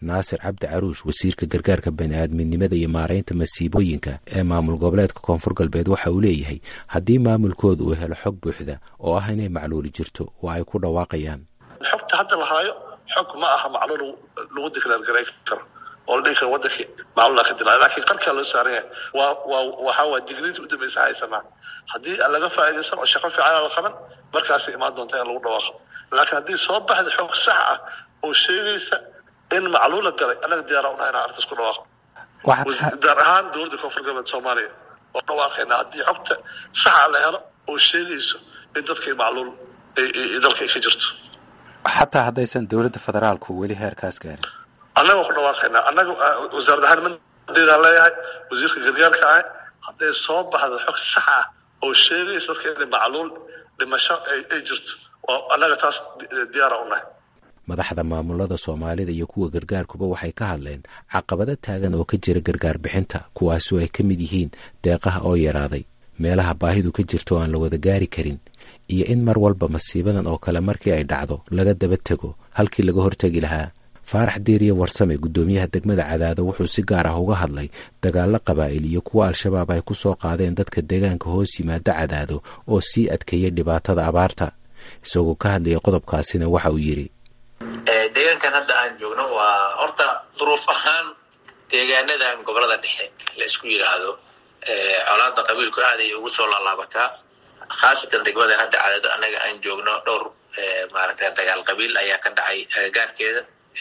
naasir cabdi caruush wasiirka gargaarka bani-aadminimada iyo maaraynta masiibooyinka ee maamul goboleedka koonfur galbeed waxa uu leeyahay haddii maamulkooda uu helo xog buuxda oo ah inay macluuli jirto waa ay ku dhawaaqayaan. xogta hadda la haayo xog ma aha macluul lagu diklaargaray karo oo la dhihi karo wadankii macluula ka dilaa, laakiin qarkaa loo saaran yahay waa waa waxaa waa digniinta u dambaysa haysanaa. haddii laga faa'iidaysan oo shaqo fiican la qaban markaasay imaan doontaa in lagu dhawaaqo, laakiin haddii soo baxda xog sax ah oo sheegaysa in macluula galay annaga diyaara unahay inaan arrintaas ku dhawaaqo gaar ahaan dowladda koonfur galbeed soomaaliya oo dhawaaqayna haddii xogta saxa la helo oo sheegayso in dadkii macluul dalka ay ka jirto, xataa haddaysan dowladda federaalku weli heerkaas gaarin. annaga ku dhawaaqaynaa annaga wasaarad ahaan mandeedaan leeyahay wasiirka gargaarka ah hadday soo baxdo xog sax ah oo sheegaysa dadka in macluul dhimasho ay jirto oo annaga taas diyaara unahay. madaxda maamulada soomaalida iyo kuwa gargaarkuba waxay ka hadleen caqabado taagan oo ka jira gargaar bixinta, kuwaasoo ay ka mid yihiin deeqaha oo yaraaday, meelaha baahidu ka jirto aan la wada gaari karin, iyo in mar walba masiibadan oo kale markii ay dhacdo laga daba tego halkii laga hortegi lahaa. faarax diiriye warsame guddoomiyaha degmada Cadaado wuxuu si gaar ah uga hadlay dagaalo qabaa'il iyo kuwa al-shabaab ay ku soo qaadeen dadka deegaanka hoos yimaada Cadaado oo sii adkeeyay dhibaatada abaarta. isagoo ka hadlaya qodobkaasina waxa uu yidhi deegaankan hadda aan joogno waa horta duruuf ahaan deegaanadan gobolada dhexe la isku yidhaahdo colaada qabiilku aad ay ugu soo laalaabataa, khaasatan degmadan hadda Cadaado annaga aan joogno dhowr maaragtay dagaal qabiil ayaa ka dhacay agagaarkeeda.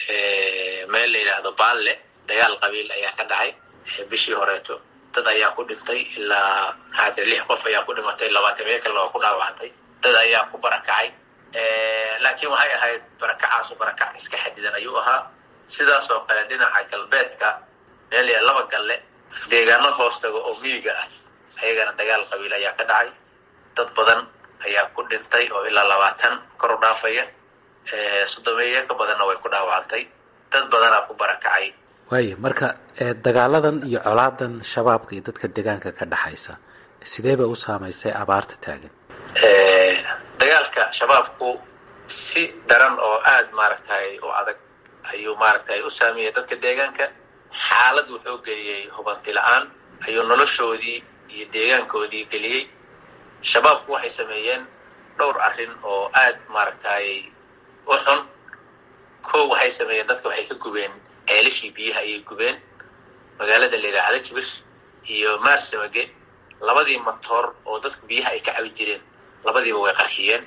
meel la yidhaahdo baalle dagaal qabiil ayaa ka dhacay bishii horeeto, dad ayaa ku dhintay ilaa maxaa lix qof ayaa ku dhimatay, labaatan iyo kale waa ku dhaawactay, dad ayaa ku barakacay. laakiin waxay ahayd barakacaasu barakac iska xadidan ayuu ahaa. sidaas oo kale dhinaca galbeedka meel ya laba galle deegaano hoos tago oo miyiga ah ayagana dagaal qabiil ayaa ka dhacay, dad badan ayaa ku dhintay oo ilaa labaatan kor u dhaafaya, sodomeeye ka badanna way ku dhaawacantay, dad badanaa ku barakacay. waayo marka dagaaladan iyo colaadan shabaabka iyo dadka deegaanka ka dhaxaysa sidee bay u saamaysay abaarta taagan? dagaalka shabaabku si daran oo aad maaragtay u adag ayuu maaragtay u saameeyay dadka deegaanka. xaalad wuxuu geliyey hubanti la-aan ayuu noloshoodii iyo deegaankoodii geliyey. shabaabku waxay sameeyeen dhowr arrin oo aad maaragtay u xun. kow waxay sameeyeen dadka waxay ka gubeen ceelashii biyaha ayay gubeen. magaalada la yidhaahdo Kibir iyo Maarsamage labadii matoor oo dadku biyaha ay ka cabi jireen labadiiba way qarxiyeen.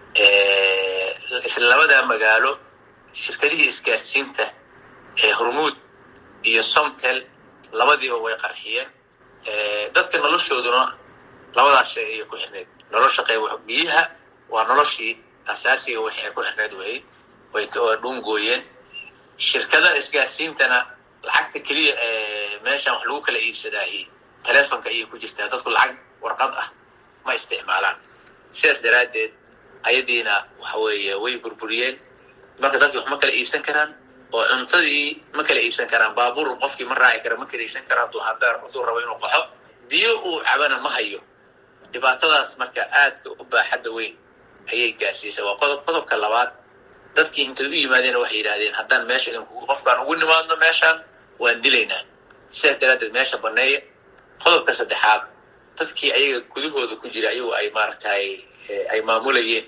isla labadaa magaalo shirkadihii isgaarsiinta ee Hormuud iyo Somtel labadiiba way qarxiyeen. dadka noloshooduna labadaas shay ayay ku xirneed. nolosha qayb biyaha waa noloshii asaasiga waxay ku xirneed way way ka dhungooyeen. shirkada isgaarsiintana lacagta kaliya ee meeshan wax lagu kala iibsadaahi telefoonka ayay ku jirtaa, dadku lacag warqad ah ma isticmaalaan. sidaas daraadeed ayadiina waxa weeye way burburiyeen. marka dadki wax ma kala iibsan karaan oo cuntadii ma kala iibsan karaan, baabuur qofkii ma raaci kara ma kala iibsan karaan hadduu habeer hadduu rabo inuu qaxo, biyo uu cabana ma hayo. dhibaatadaas marka aadka u baaxadda weyn ayay gaarsiisay. waa qodob qodobka labaad. dadkii intay u yimaadeen waxay yidhaahdeen haddaan meesha idinku qofkaan ugu nimaadno meeshaan waan dilaynaa, sidaas daraadeed meesha baneeya. qodobka saddexaad, dadkii ayaga gudahooda ku jira ayagu ay maaragtay ay maamulayeen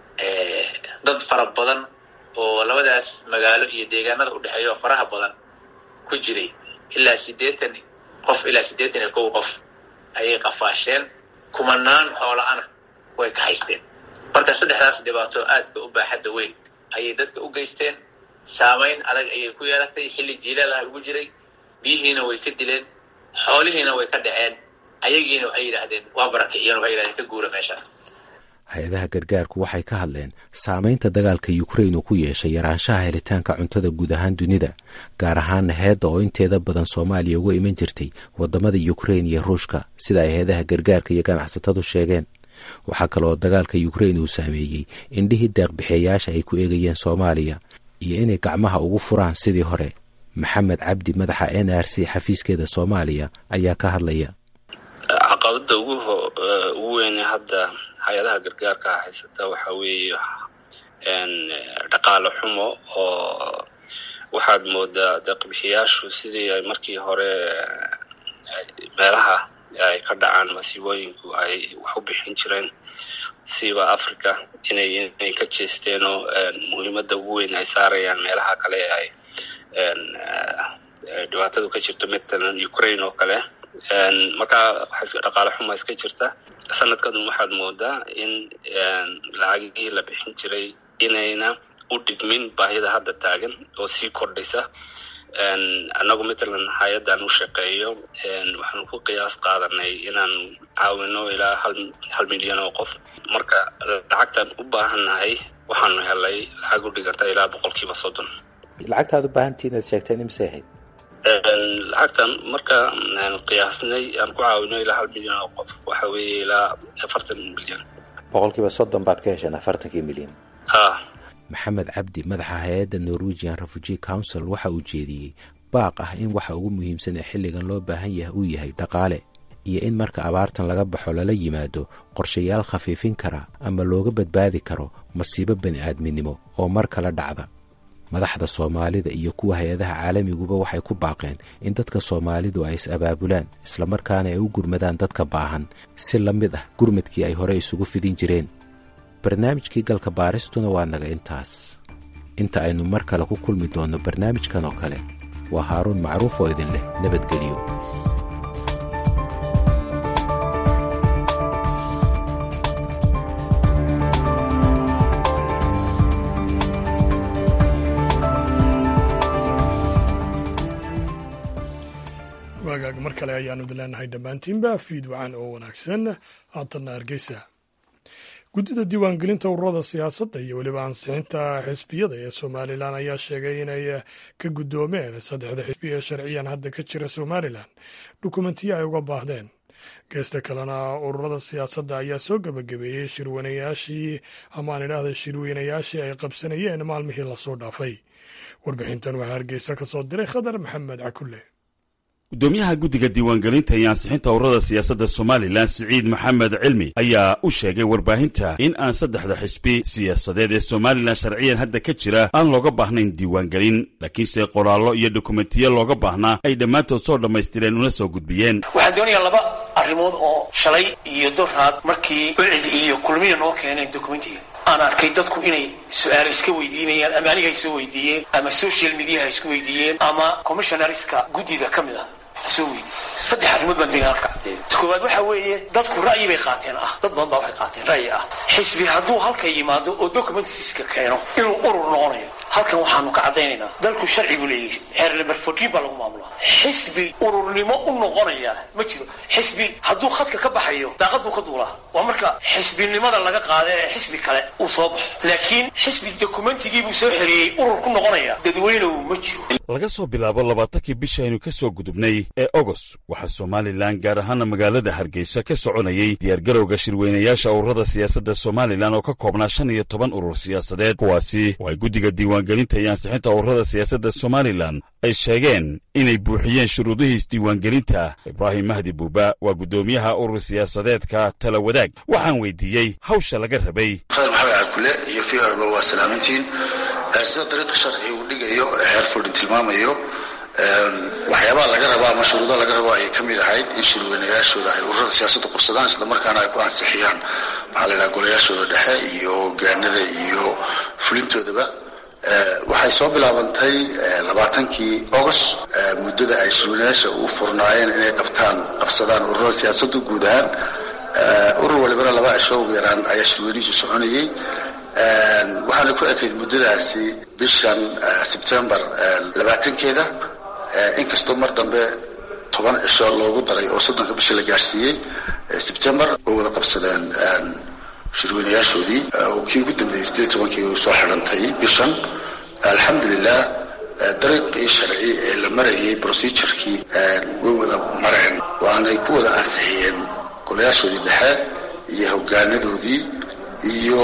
dad fara badan oo labadaas magaalo iyo deegaanada u dhexeeya oo faraha badan ku jiray ilaa siddeetan qof ilaa siddeetan iyo kow qof ayay qafaasheen, kumanaan xoolo-ana way ka haysteen. marka saddexdaas dhibaato aadka u baaxadda weyn ayay dadka u geysteen. saamayn adag ayay ku yeelatay. xilli jiilaalaha lagu jiray, biyihiina way ka dileen, xoolihiina way ka dhaceen, ayagiina waxay yidhaahdeen waa barakiciyeen, waxay yidhahdeen ka guura meeshaan. hay-adaha gargaarku waxay ka hadleen saamaynta dagaalka Ukraine uu ku yeeshay yaraanshaha helitaanka cuntada guud ahaan dunida, gaar ahaana heedda oo inteeda badan Soomaaliya uga iman jirtay wadamada Ukraine iyo Ruushka sida ay hay-adaha gargaarka iyo ganacsatadu sheegeen. waxaa kaloo dagaalka Ukraine uu saameeyey indhihii deeq-bixiyayaasha ay ku eegayeen Soomaaliya iyo inay gacmaha ugu furaan sidii hore. maxamed cabdi madaxa N R C xafiiskeeda Soomaaliya ayaa ka hadlaya. caqabada ugu ugu weyn hadda hay-adaha gargaarka haysata waxa weeye dhaqaale xumo oo waxaad moodaa deeqbixiyaashu sidii ay markii hore meelaha ay ka dhacaan masiibooyinku ay wax u bixin jireen siiba africa inay inay ka jeesteen oo muhiimadda ugu weyn ay saarayaan meelaha kale ee ay dhibaatadu ka jirto matalan Ukraine oo kale marka waxay dhaqaale xumo iska jirta sanadkan waxaad moodaa in lacagii la bixin jiray inayna u dhigmin baahida hadda taagan oo sii kordhaysa anagu matalan hay'adan u shaqeeyo waxaan ku qiyaas qaadanay inaan caawino ilaa hal milyan oo qof marka lacagtan u baahannahay waxaanu helay lacag u dhiganta ilaa boqolkiiba soddon. lacagtaad u baahantihiin aad sheegteen imse ahayd? lacagtan marka qiyaasnay aan ku caawino ilaa hal milyan oo qof waxa weeye ilaa afartan milyan. boqolkiiba soddon baad ka hesheen afartankii milyan? ha. maxamed cabdi madaxa hay-adda Norwegian Refugee Council waxa uu jeediyey baaq ah in waxa ugu muhiimsan ee xilligan loo baahan yahay uu yahay dhaqaale iyo in marka abaartan laga baxo lala yimaado qorshayaal khafiifin kara ama looga badbaadi karo masiibo bani'aadminimo oo mar kala dhacda. madaxda Soomaalida iyo kuwa hay-adaha caalamiguba waxay ku baaqeen in dadka Soomaalidu ay is-abaabulaan islamarkaana ay u gurmadaan dadka baahan si la mid ah gurmadkii ay hore isugu fidin jireen. barnaamijkii galka baaristuna waa naga intaas. inta aynu mar kale ku kulmi doonno barnaamijkan oo kale waa Haaruun Macruuf oo idin leh nabadgelyo. waagaag mar kale ayaanu dileenahay dhammaantiinba fiid wacan oo wanaagsan. haatanna Hargeysa, guddida diiwaangelinta ururada siyaasadda iyo weliba ansixinta xisbiyada ee Somalilan ayaa sheegay inay ka guddoomeen saddexda xisbi ee sharciyan hadda ka jira Somalilan dukumentiyo ay uga baahdeen. geesta kalena ururada siyaasadda ayaa soo gebagabeeyey shirweynayaashii ama aan idhaahda shirweynayaashii ay qabsanayeen maalmihii lasoo dhaafay. warbixintan waxaa Hargeysa ka soo diray Khadar Maxamed Cakulle. gudoomiyaha guddiga diiwaangelinta iyo ansixinta ururada siyaasadda Somalilan Siciid Maxamed Cilmi ayaa u sheegay warbaahinta in aan saddexda xisbi siyaasadeed ee Somalilan sharciyan hadda ka jira aan looga baahnayn diiwaangelin, laakiinse qoraallo iyo dokumentiyo looga baahnaa ay dhammaantood soo dhammaystireen una soo gudbiyeen. waxaan doonayaa laba arrimood oo shalay iyo doraad markii wicdi iyo kulmiye noo keeneen dokumentiga aan arkay dadku inay su'aalo iska weydiinayaan ama aniga ay soo weydiiyeen ama social media ay isku weydiiyeen ama commissionariska guddida ka mid ah soo weydiiyeen. saddex arrimood baan deegaan ka caddeeyay. koowaad waxa weeye dadku ra'yi bay qaateen ah dad badan baa waxay qaateen ra'yi ah xisbi hadduu halka yimaado oo documentiska keeno inuu urur noqonayo. halkan waxaanu ka caddaynaynaa dalku sharci buu leeyahay, xeer number fourteen baa lagu maamulaa. xisbi ururnimo u noqonaya ma jiro. xisbi hadduu khadka ka baxayo daaqaduu ka duulaa, waa marka xisbinimada laga qaada ee xisbi kale uu soo baxo. laakiin xisbi dokumentigii buu soo xeriyey urur ku noqonaya dadweynuhu ma jiro. laga soo bilaabo labaatankii bisha aynu ka soo gudubnay ee August waxaa Somalilan gaar ahaan magaalada Hargeysa ka soconayay diyaargarowga shirweynayaasha ururada siyaasadda Somalilan oo ka koobnaa shan iyo toban urur siyaasadeed, kuwaasi oo ay guddiga diiwaangelinta iyo ansixinta ururada siyaasadda Somalilan ay sheegeen inay buuxiyeen shuruudihii isdiiwaangelinta. Ibraahim Mahdi Buuba waa gudoomiyaha urur siyaasadeedka Tala Wadaag. waxaan weydiiyey hawsha laga rabay. khayr maxamed Cakulle iyo fiiba waa salaamintiin. sida dariiqa sharci uu dhigayo xeer fudin tilmaamayo waxyaabaha laga rabaa ama shuruudaha laga rabaa ay ka mid ahayd in shirweynayaashooda ay ururada siyaasadda qabsadaan isla markaana ay ku ansixiyaan maxaa la yidhaha golayaashooda dhexe iyo hogaanada iyo fulintoodaba. waxay soo bilaabantay labaatankii August muddada ay shirweynayaasha u furnaayeen inay qabtaan qabsadaan ururada siyaasadda guud ahaan. urur walibana laba cisho ugu yaraan ayaa shirweynihiisu soconayay. waxaana ku ekayd muddadaasi bishan September labaatankeeda, inkastoo mar dambe toban cisho loogu daray oo soddonka bisha la gaarsiiyey September oo wada qabsadeen shirweynayaashoodii oo kii ugu dambeeyey sideed iyo tobankii uu soo xidhantay bishan. alxamdulilah dariiqii sharci ee la marayay procedurkii way wada mareen waanay ku wada ansixiyeen golayaashoodii dhexe iyo hogaanadoodii iyo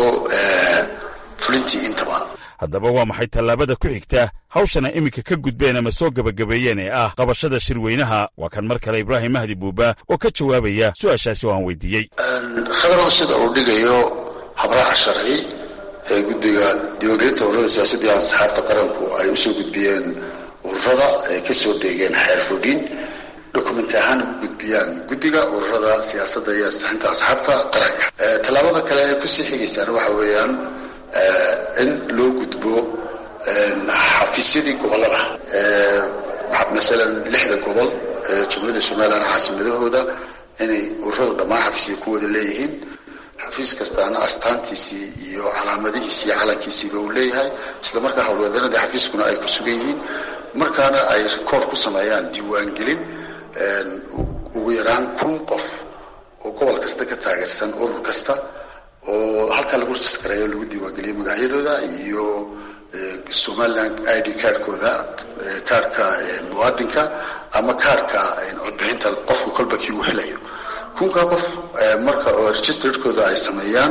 fulintii intaba. haddaba waa maxay tallaabada ku xigta hawshana iminka ka gudbeen ama soo gebagabeeyeen ee ah qabashada shirweynaha? waa kan mar kale Ibraahim Mahdi Buuba oo ka jawaabaya su-aashaasi oo aan weydiiyey. khadrow sida uu dhigayo habraaca sharci ee guddiga diiwaangelinta ururada siyaasadda iyo asxaabta qaranku ay usoo gudbiyeen ururada ay kasoo dheegeen xeer fudhin document ahaan u gudbiyaan guddiga ururada siyaasadda iyo ansixinta asxaabta qaranka. tallaabada kale ee kusii xigaysaan waxa weeyaan in loo gudbo xafiisyadii gobolada masalan lixda gobol ee jumhuriyadda somaliland caasimadahooda inay ururadu dhammaan xafiisya ku wada leeyihiin. xafiis kastaana astaantiisii iyo calaamadihiisii iyo calankiisiiba uu leeyahay, isla markaa howlwadanada xafiiskuna ay ku sugan yihiin, markaana ay rikoord ku sameeyaan diiwaangelin ugu yaraan kun qof oo gobol kasta ka taageersan urur kasta oo halkaa lagu rejistareeyo lagu diiwaangeliyo magacyadooda iyo somaliland i d kaarhkooda, kaarhka muwaadinka ama kaarhka codbixinta qofka kolba kii uu helayo. kunkaa qof marka oo registeredkooda ay sameeyaan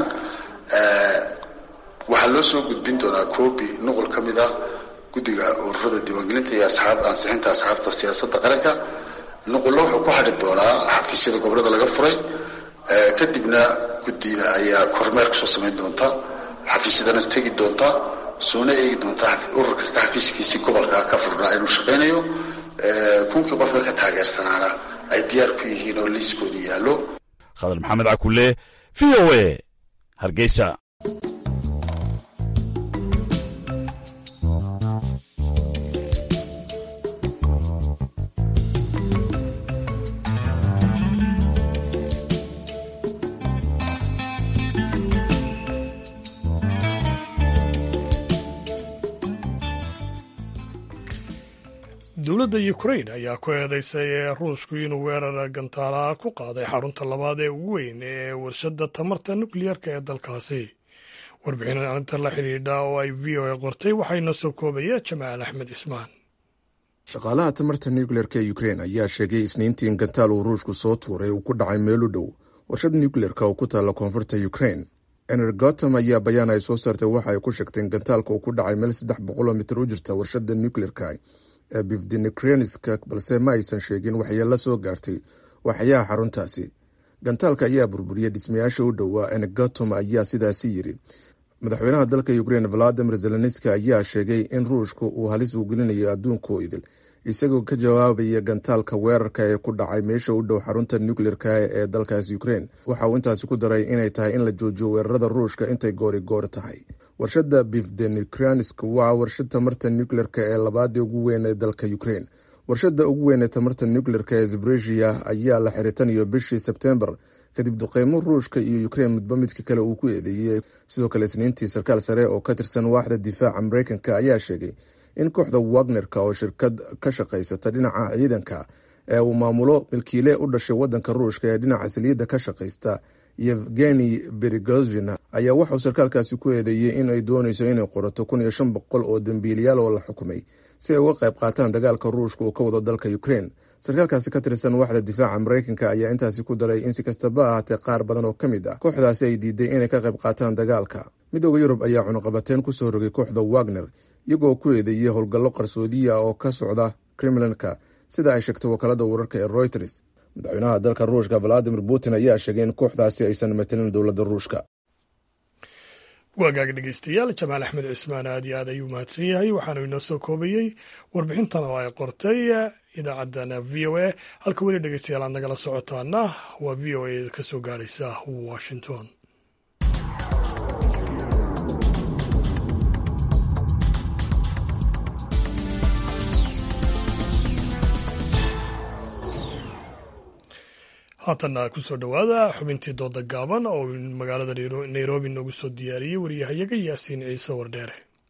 waxaa loo soo gudbin doonaa copy nuqul ka mid ah guddiga ururada diiwaangelinta iyo asxaab ansixinta asxaabta siyaasadda qaranka. nuqullo wuxuu ku xadhi doonaa xafiisyada gobolada laga furay, kadibna guddiga ayaa kormeer kusoo samayn doonta, xafiisyadana tegi doonta, soona eegi doonta urur kasta xafiiskiisii gobolka ka furnaa inuu shaqaynayo. kunkii qofka ka taageersanaana ay diyaar ku yihiin oo liiskooda yaallo. khadar maxamed cakulle, v o a, Hargeysa. dowladda ukrain ayaa ku eedeysay ruushku inuu weerar gantaalaha ku qaaday xarunta labaad ee ugu weyn ee warshadda tamarta nukliyeerka ee dalkaasi. warbixin arrinta la xidhiidha oo ay v o a qortay waxayna soo koobaya jamaal axmed cismaan. shaqaalaha tamarta nukliyeerka ee ukrain ayaa sheegay isniintii in gantaal uu ruushku soo tuuray uu ku dhacay meel u dhow warshad nukliyeerka oo ku taalla koonfurta ukrain. energotom ayaa bayaan ay soo saartay waxa ay ku sheegtay in gantaalka uu ku dhacay meel saddex boqol oo mitir u jirta warshadda nukliyeerka ee bivdinikreniska, balse ma aysan sheegin waxyeello soo gaartay waxyaha xaruntaasi. gantaalka ayaa burburiyay dhismayaasha u dhowaa. energotom ayaa sidaasi yiri. madaxweynaha dalka ukrain valadimir zelenski ayaa sheegay in ruushku uu halis u gelinayo adduunko idil, isagoo ka jawaabaya gantaalka weerarka ee ku dhacay meesha u dhow xarunta nukleerka ee dalkaasi ukrain. waxa uu intaasi ku daray inay tahay in la joojiyo weerarada ruushka intay goori goor tahay. warshadda bivdenikranisk waa warshad tamarta nukleerka ee labaadii ugu weyn ee dalka ukrain. warshadda ugu weyn ee tamarta nukleerka ee zabresia ayaa la xiritanayo bishii sebtembar kadib duqeymo ruushka iyo ukrain midba midka kale uu ku eedeeyey. sidoo kale isniintii sarkaal sare oo ka tirsan waaxda difaaca mareykanka ayaa sheegay in kooxda wagnerka oo shirkad ka shaqaysata dhinaca ciidanka ee uu maamulo milkiile u dhashay wadanka ruushka ee dhinaca saliidda ka shaqaysta yevgeni berigozhin ayaa waxauu sarkaalkaasi ku eedeeyey in ay doonayso inay qorato kun iyo shan boqol oo dambiiliyaal oo la xukumay si ay uga qayb qaataan dagaalka ruushka uu ka wado dalka ukrain. sarkaalkaasi ka tirsan waaxda difaaca mareykanka ayaa intaasi ku daray in si kastaba ahaatee qaar badan oo ka mid ah kooxdaasi ay diiday inay ka qayb qaataan dagaalka. midooda yurub ayaa cunuqabateyn kusoo rogay kooxda wagner iyagoo ku eedeeyey howlgallo qarsoodiya oo ka socda kremlinka, sida ay sheegtay wakaalada wararka ee reuters. madaxweynaha dalka ruushka valadimir putin ayaa sheegay in kooxdaasi aysan matelin dowladda ruushka. waagaag dhegeystayaal, jamaal axmed cismaan aad iyo aad ayuu mahadsan yahay. waxaanu inoo soo koobayey warbixintan oo ay qortay idaacaddana v o a. halka weli dhegeystayaal aad nagala socotaana waa v o a ka soo gaadhaysa washington. haatanna kusoo dhowaada xubintii dooda gaaban oo magaalada nairobi noogu soo diyaariyey wariyahayaga yaasiin ciise wardheere.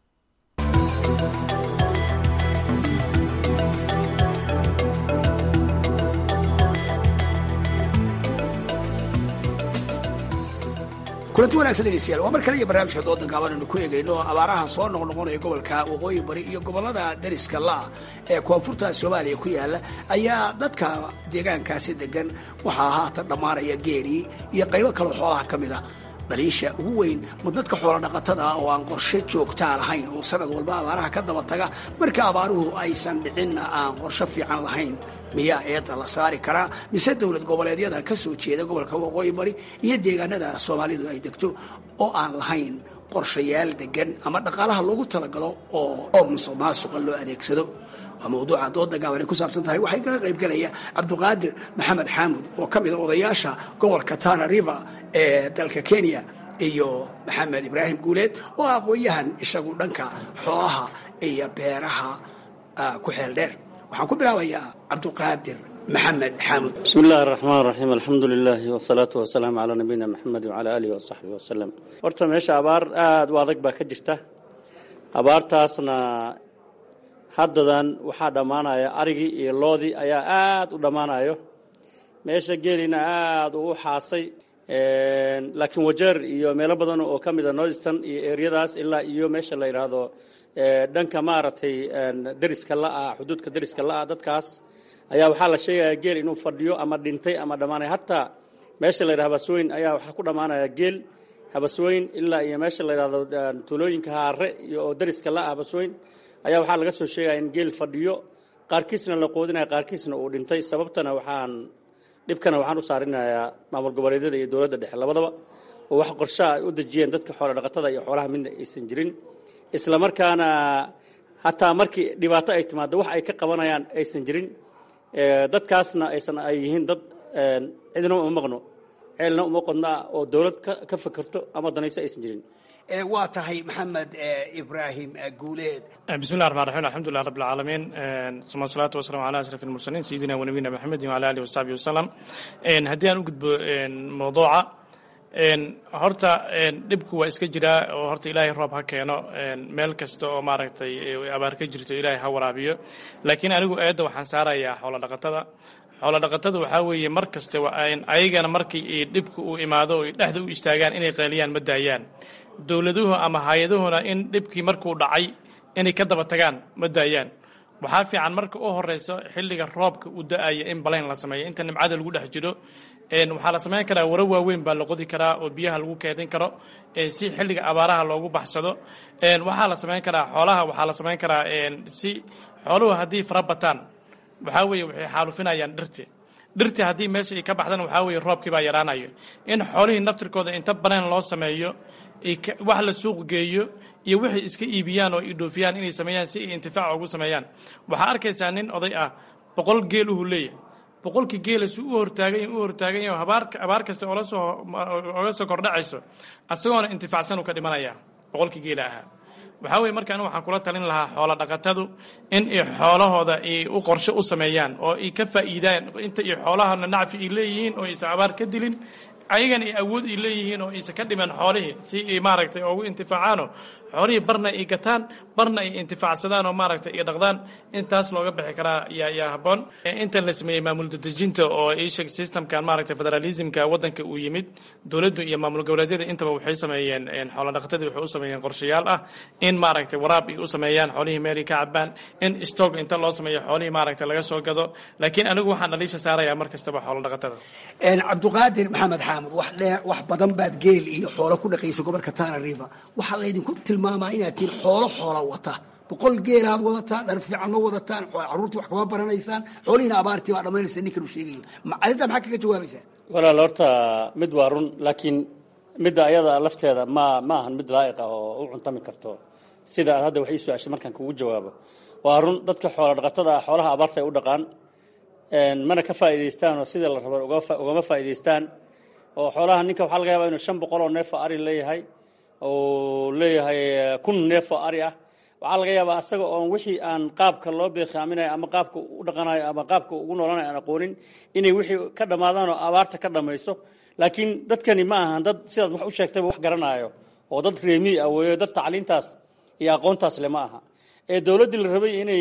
kulanti wanaagsan dhegeystayaal, waa mar kale iyo barnaamijka dooda gaaban aynu ku eegayno abaaraha soo noqnoqonaya gobolka waqooyi bari iyo gobollada dariska la ee koonfurta soomaaliya ku yaala ayaa dadka deegaankaasi degan waxaa haatan dhammaanaya geerii iyo qaybo kaloo xoolaha ka mid a. baliisha ugu weyn ma dadka xoola dhaqatada oo aan qorshe joogtaa lahayn oo sanad walba abaaraha ka daba taga marka abaaruhu aysan dhicinna aan qorshe fiican lahayn miyaa eedda la saari karaa mise dowlad goboleedyada ka soo jeeda gobolka waqooyi bari iyo deegaanada soomaalidu ay degto oo aan lahayn qorshayaal degan ama dhaqaalaha loogu talagalo oo oo musuq maasuqa loo adeegsado waa mawduuca dooda gaaban ay ku saabsan tahay waxay kaga qayb galaya cabdiqaadir maxamed xaamud oo ka mid a odayaasha gobolka Tana River ee dalka Kenya iyo maxamed ibraahim guuleed oo aqoon-yahan isagu dhanka xoolaha iyo beeraha ku xeel dheer waxaan ku bilaabayaa cabdiqaadir محمد حامد بسم الله الرحمن الرحيم الحمد لله والصلاة والسلام على نبينا محمد وعلى آله وصحبه وسلم horta meesha abaar aad u adag baa ka jirta abaartaasna haddadan waxaa dhammaanaya arigii iyo loodii ayaa aad u dhammaanayo meesha geelina aad ugu xaasay laakiin wajeer iyo meelo badan oo ka mid a northeastern iyo eryadaas ilaa iyo meesha la yidhaahdo dhanka maaragtay deriska la-ah xuduudka deriska la-ah dadkaas ayaa waxaa la sheegayaa geel inuu fadhiyo ama dhintay ama dhammaanay hataa meesha la yidhahdo habasweyn ayaa waxaa ku dhammaanaya geel habasweyn ilaa iyo meesha la yidhahdo tuulooyinka haare iyo oo deriska la-ah habasweyn ayaa waxaa laga soo sheegaya in geel fadhiyo qaarkiisna la qoodinaya qaarkiisna uu dhintay sababtana waxaan dhibkana waxaan u saarinayaa maamul goboleedyada iyo dowladda dhexe labadaba oo wax qorshaha ay u dejiyeen dadka xoolo dhaqatada iyo xoolaha midna aysan jirin isla markaana hataa markii dhibaato ay timaado wax ay ka qabanayaan aysan jirin dadkaasna aysan ay yihiin dad cidna uma maqno ceelna uma qodna oo dowlad ka fikirto ama danayso aysan jirin waa tahay maxamed ibraahim guuleed بسم الله الرحمن الرحيم الحمد لله رب العالمين ثم الصلاة والسلام على أشرف المرسلين سيدنا ونبينا محمد وعلى آله وصحبه وسلم هدي أن أقد موضوعا horta dhibku waa iska jiraa oo horta ilaahay roob ha keeno meel kasta oo maaragtay abaar ka jirto ilaahay ha waraabiyo laakiin anigu aayadda waxaan saarayaa xoolo dhaqatada xoolo dhaqatada waxaa weeye mar kasta ayagana markii dhibku uu imaado oo dhexda u istaagaan inay qeeliyaan ma daayaan dowladuhu ama hay-aduhuna in dhibkii markuu dhacay inay ka daba tagaan ma daayaan waxaa fiican marka u horeyso xilliga roobka u da-aya in balayn la sameeyo inta nimcada lagu dhex jiro waxaa la samayn karaa waro waaweyn baa la qodi karaa oo biyaha lagu keedin karo si xilliga abaaraha loogu baxsado waxaa la samayn karaa xoolaha waxaa la samayn karaa si xooluhu haddii fara bataan waxaa weeye waxay xaalufinayaan dhirti dhirti haddii meesha ay ka baxdana waxaa weeye roobkii baa yaraanayo in xoolihii naftirkooda inta balayn loo sameeyo wax la suuq geeyo iyo waxay iska iibiyaan oo idhoofiyaan inay sameeyaan si ay intifaac ugu sameeyaan waxaa arkaysaa nin oday ah boqol geel uhu leeyahay boqolkii geela si u hortaagay u hortaagay oo abaar abaar kasta oo la soo oga soo kordhacayso asagoona intifaacsan uu ka dhimanaya boqolkii geela ahaa waxaa weeye markaan waxaan kula talin lahaa xoolo dhaqatadu in ay xoolahooda ay u qorshe u sameeyaan oo ay ka faa'iidaan inta ay xoolahana nacfi ay leeyihiin oo aysan abaar ka dilin ayagana ay awood ay leeyihiin oo aysan ka dhiman xoolihii si ay maaragtay ugu intifaacaano xoolihii barna ay gataan barna ay intifaacsadaan oo maaragtay ay dhaqdaan intaas looga bixi karaa yaa yaa habboon inta la sameeyey maamul dadejinta oo ishag systemkan maaragtay federalismka waddanka uu yimid dowladdu iyo maamul goboleedyada intaba waxay sameeyeen xoolo dhaqatadii waxay u sameeyeen qorshayaal ah in maaragtay waraab ay u sameeyaan xoolihii meel ay ka cabaan in stock inta loo sameeyo xoolihii maaragtay laga soo gado laakiin anigu waxaan dhaliisha saarayaa mar kastaba xoolo dhaqatada cabdiqaadir maxamed xaamud wax dheer wax badan baad geel iyo xoolo ku dhaqaysa gobolka Tana River waxaa laydinku tilmaamaa inaad tihiin xoolo xoola wata boqol geelaad wadataa dhar fiicanoo wadataan carruurtii wax kama baranaysaan xoolihiina abaartii baa dhammaynaysa ninkan uu sheegayo arrintaa maxaa kaga jawaabaysaa walaal horta mid waa run laakiin midda ayada lafteeda ma ma ahan mid laa'iq ah oo u cuntami karto sida aad hadda wax ii su-aashay markaan kugu jawaabo waa run dadka xoolo dhaqatada ah xoolaha abaarta ay u dhaqaan mana ka faa'iidaystaan oo sidii la rabo ugama faa'iidaystaan oo xoolaha ninka waxaa laga yaabaa inuu shan boqol oo neef oo ari leeyahay oo leeyahay kun neef oo ari ah waxaa laga yaabaa asaga oon wixii aan qaabka loo beekaaminayo ama qaabka u dhaqanayo ama qaabka ugu noolanayo aan aqoonin inay wixii ka dhammaadaan oo abaarta ka dhammayso laakiin dadkani ma ahan dad sidaad wax u sheegtayba wax garanaayo oo dad reemiyi ah weeyo dad tacliintaas iyo aqoontaas le ma aha ee dowladdii la rabay inay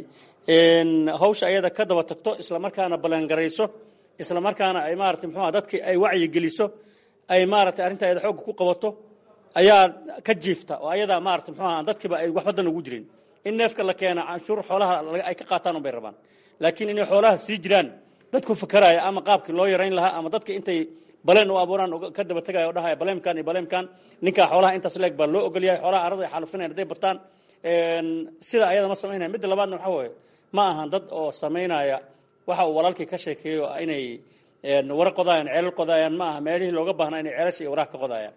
hawsha ayada ka daba tagto islamarkaana ballangarayso isla markaana ay maaragtay muxuu ah dadkii ay wacyi geliso ay maaragtay arrinta ayada xoogga ku qabato ayaa ka jiifta oo ayadaa maaragtay muxuu ah dadkiiba ay wax badan ugu jirin in neefka la keena canshuur xoolaha ay ka qaataan unbay rabaan laakiin inay xoolaha sii jiraan dadku fakaraya ama qaabkii loo yarayn lahaa ama dadka intay baleen u abuuraan ka daba tegaya oo dhahaya baleemkan iyo baleemkan ninkaa xoolaha intaas leeg baa loo ogolyahay xoolaha arada ay xaalufinayan hadday bataan sida ayada ma samaynaya midda labaadna waxaa weeye ma ahan dad oo samaynaya waxa uu walaalkii ka sheekeeyo inay wara qodaayaan ceelal qodaayaan ma aha meelihii looga baahnaa inay ceelasha iyo waraha ka qodaayaan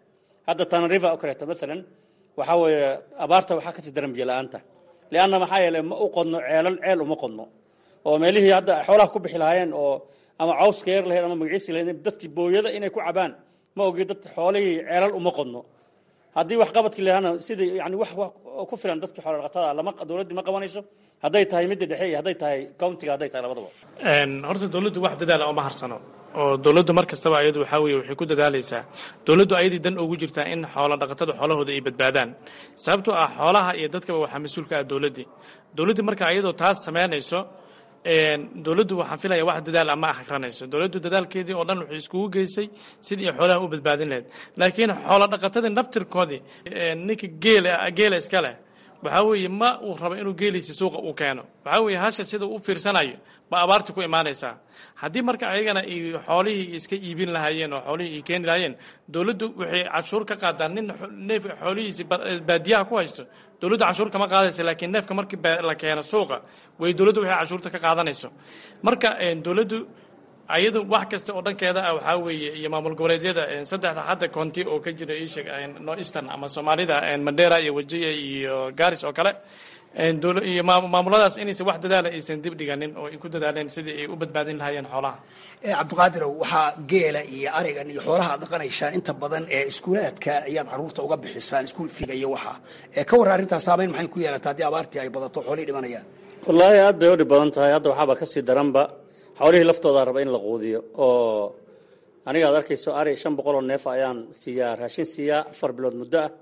hadda Tana River oo kaleeto maalan waxa weeye abaarta waxa ka sii daran biyo la'aanta lianna maxaa yeelay ma u qodno ceelal ceel uma qodno oo meelihii hadda xoolaha ku bixi lahaayeen oo ama cawska yar lahayd ama magaciisi lahayd dadkii booyada inay ku cabaan ma ogi dad xoolihii ceelal uma qodno haddii wax qabadkii leehana sidii yani wax ku filan dadkii xoolo dhaqatada lama dawladdu ma qabanayso hadday tahay midda dhexe iyo hadday tahay countiga hadday tahay labadaba horta dawladdu wax dadaala uma harsano oo dawladdu mar kastaba ayadu waxaa weeye waxay ku dadaalaysaa dawladdu ayadii dan ugu jirtaa in xoolo dhaqatada xoolahooda ay badbaadaan sababtoo ah xoolaha iyo dadkaba waxaa mas-uul ka ah dawladdii dawladdii marka ayadoo taas samaynayso dawladdu waxaan filaya wax dadaal ama akrinayso dawladdu dadaalkeedii oo dhan wuxuu iskugu geysay sidii xoolaha u badbaadin lahayd laakiin xoolo dhaqatadii naftirkoodii ninka geela geela iska leh waxaa weeye ma uu rabo inuu geeliisa suuqa uu keeno waxaa weeye hasha sida uu fiirsanayo ba abaarti ku imaanaysaa haddii marka ayagana ay xoolihii iska iibin lahaayeen oo xoolihii ay keeni lahaayeen dawladdu waxay cashuur ka qaadaan nin neef xoolihiisi baadiyaha ku haysto dawladdu cashuur kama qaadaysa laakiin neefka markii la keeno suuqa way dawladdu waxay cashuurta ka qaadanayso marka dawladdu ayadu wax kasta oo dhankeeda ah waxaa weeye iyo maamul goboleedyada saddexda hadda county oo ka jira ii sheeg north eastern ama Soomaalida Mandera iyo Wajir iyo Garis oo kale iyo maamuladaas inaysan wax dadaala aysan dib dhiganin oo ay ku dadaaleen sidii ay u badbaadin lahaayeen xoolaha cabdiqaadir waxaa geela iyo arigan iyo xoolaha aad dhaqanaysaan inta badan ee iskuulaadka ayaad caruurta uga bixisaan iskuul figa iyo waxa ee ka war arrintaas saameyn maxay ku yeelataa haddii abaartii ay badato xoolihii dhimanayaan wallaahi aad bay u dhib badan tahay hadda waxaaba kasii daranba xoolihii laftooda raba in la quudiyo oo aniga aad arkayso ari shan boqol oo neef ayaan siiyaa raashin siiyaa afar bilood muddo ah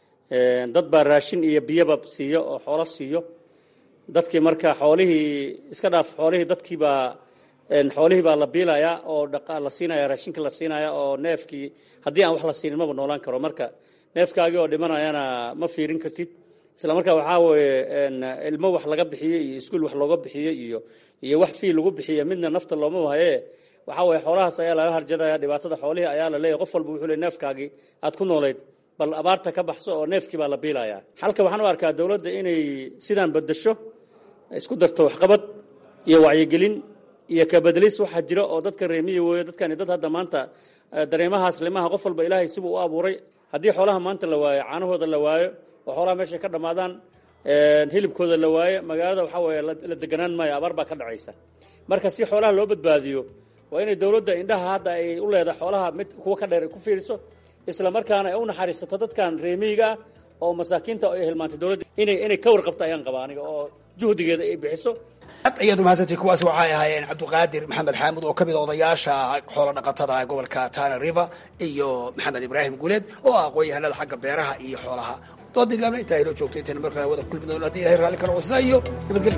dad baa raashin iyo biyaba siiyo oo xoolo siiyo dadkii marka xoolihii iska dhaaf xoolihii dadkii baa xoolihii baa la biilayaa oo dhaqa la siinaya raashinka la siinaya oo neefkii haddii aan wax la siinin maba noolaan karo marka neefkaagii oo dhimanayana ma fiirin kartid isla markaa waxaa weeye ilmo wax laga bixiyey iyo iskuul wax looga bixiyey iyo iyo wax fii lagu bixiya midna nafta looma wahaye waxaa weeye xoolahaas ayaa laga harjadaya dhibaatada xoolihii ayaa la leeyahay qof walba wuxuu leeyahay neefkaagii aad ku noolayd bal abaarta ka baxso oo neefkii baa la biilayaa halka waxaan u arkaa dawladda inay sidaan bedasho isku darto waxqabad iyo wacyigelin iyo kabedelis waxaa jira oo dadka reemiya weeyo dadkani dad hadda maanta dareemahaas limaha qof walba ilaahay sibuu u abuuray haddii xoolaha maanta la waayo caanahooda la waayo oo xoolaha meeshay ka dhammaadaan hilibkooda la waayo magaalada waxaa weeye la deganaan maayo abaar baa ka dhacaysa marka si xoolaha loo badbaadiyo waa inay dawladda indhaha hadda ay u leedahay xoolaha mid kuwa ka dheer ay ku fiiriso isla markaana ay u naxariisato dadkan reemiyiga ah oo masaakiinta ay hilmaantay dawladda inay inay ka warqabto ayaan qabaa aniga oo juhdigeeda ay bixiso ad ayaad mahadsantii kuwaas waxay ahaayeen cabdiqaadir maxamed xaamud oo ka mid odayaasha xoolo dhaqatada ee gobolka Tana River iyo maxamed ibraahim guuleed oo ah aqoon-yahanada xagga beeraha iyo xoolaha doodii gaabna intaa inoo joogtay intaan markaa wada kulmi doono haddii ilahay raalli kala wasda iyo nabadgelyo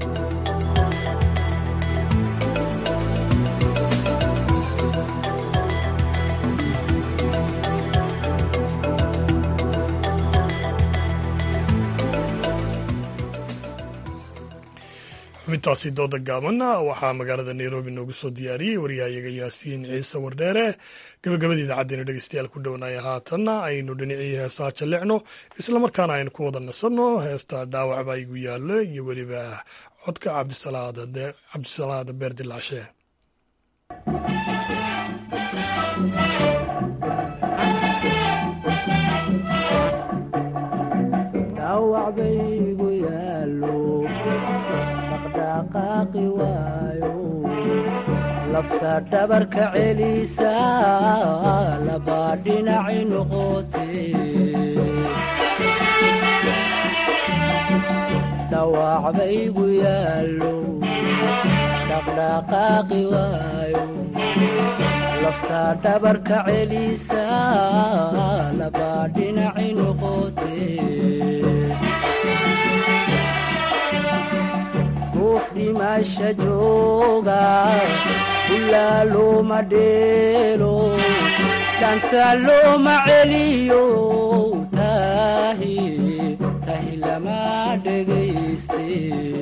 xubintaasi dooda gaaban waxaa magaalada nairobi noogu soo diyaariyey waryahayaga yaasiin ciise wardheere gabagabada idaacaddeena dhegeystayaal ku dhownaya haatanna aynu dhinacii heesaa jallicno islamarkaana aynu ku wada nasanno heesta dhaawac baa igu yaallo iyo weliba codka cabdisalaad beer dilaashe lafta dhabarka celisa labaa dhinaci noqote dhawaac baygu yaallo dhaqdhaqaaqi waayo lafta dhabarka celisa labaa dhinaci noqote ruux dhimasha jooga ilaa looma dheelo dhanta looma celiyo tahi tahi lama dhegayste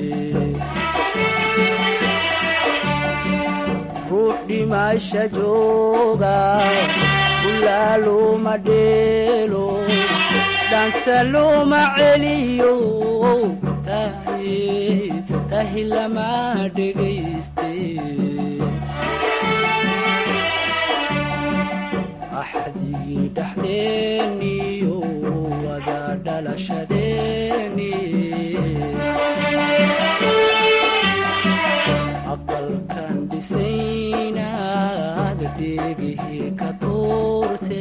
ruux dhimasha jooga ilaa looma dheelo dhanta looma celiyo tahi tahi lama dhegayste axdigii dhexdeeniyo wada dhalashadeeni aqalkan dhisaynaad dheegihii ka tuurte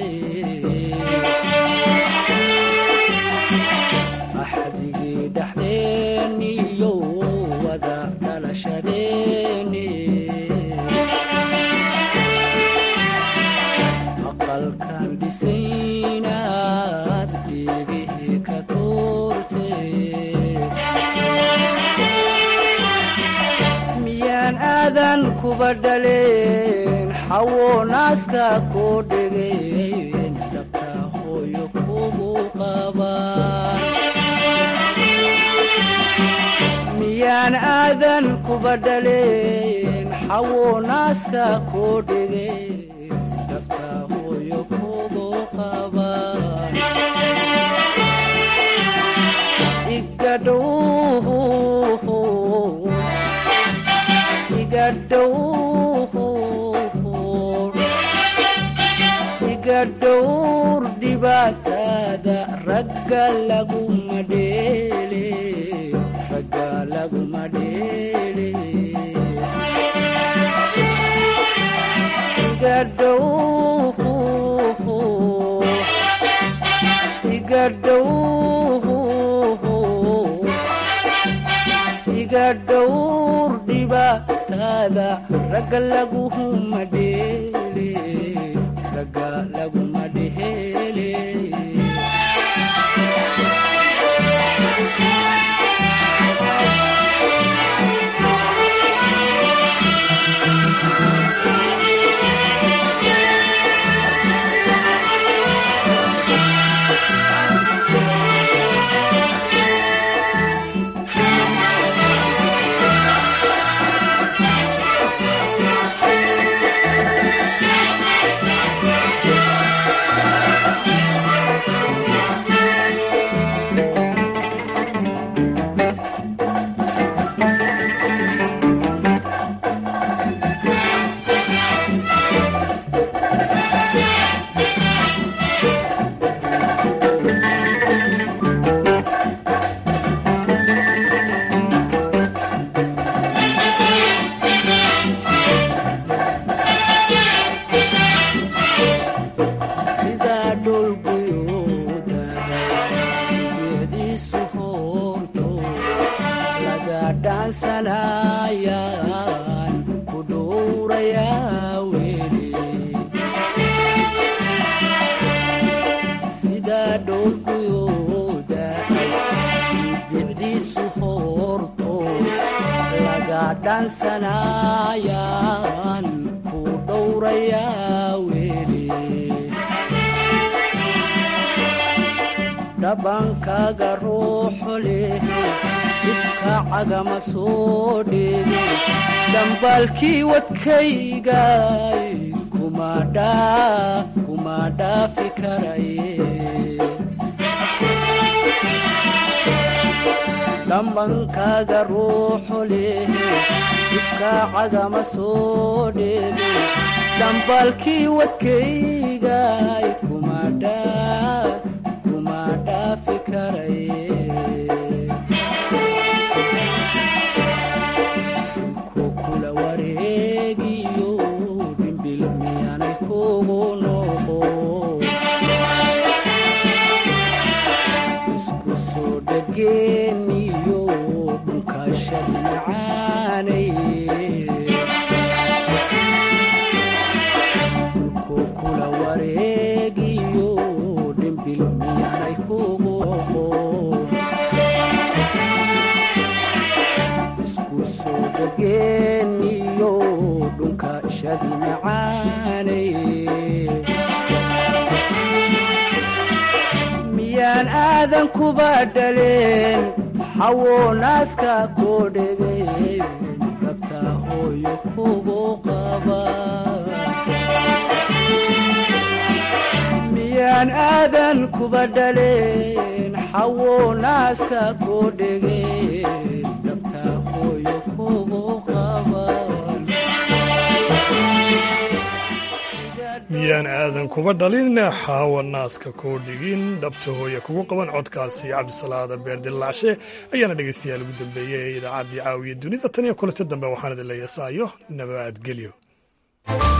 axdigii dhexdeeniyo wada dhalashadeeni aqalkan dhisaynaad dheegihii ka tuurte miyaan aadan kuba dhaleen xawo naaska koo dhegeen dhabta hooyo kugu qabaan miyaan aadan kuba dhaleen xawo naaska koo dhegeen dhabta hooyo kugu qabaan igadhow iga dhowr dhibaatada ragga laguma dheele ragga laguma dheele iga dhowr iga dhowr iga dhowr dhibaatada ragga laguma dheele ragga laguma dheele dhansanayaan ku dhowrayaa weli dhabankaaga ruuxo leh ifka cagama soo dheege dhambaalkii wadkaygay kuma dhaafi karaye dhambankaaga ruuxo leh ifka cagama soo dheege dhambaalkii wadkaygay kuma dhaafi karaye ku kula wareegiyo dhimbil miyaanay kugu noqo isku soo dhageeniyo dhulkaashadi macaanay ku kula wareegiyo dhimbil miyaanay kugu noqo isku soo dhageeniyo dhulkaashadi macaanay miyaan aadan kuba dhaleen xawo naaska koo dhegeen dhabta hooyo kugu qaba miyaan aadan kuba dhaleen xawo naaska koo dhegeen dhabta hooyo kugu qaba miyaan aadan kuba dhalin xaawa naaska kuu dhigin dhabta hooya kugu qaban codkaasi cabdisalaada beerdilaacshe ayaana dhegaystayaal ugu dambeeyey ee idaacaddii caawiya dunida tan iyo kulanta dambe waxaan idin leeyahay saayo nabadgelyo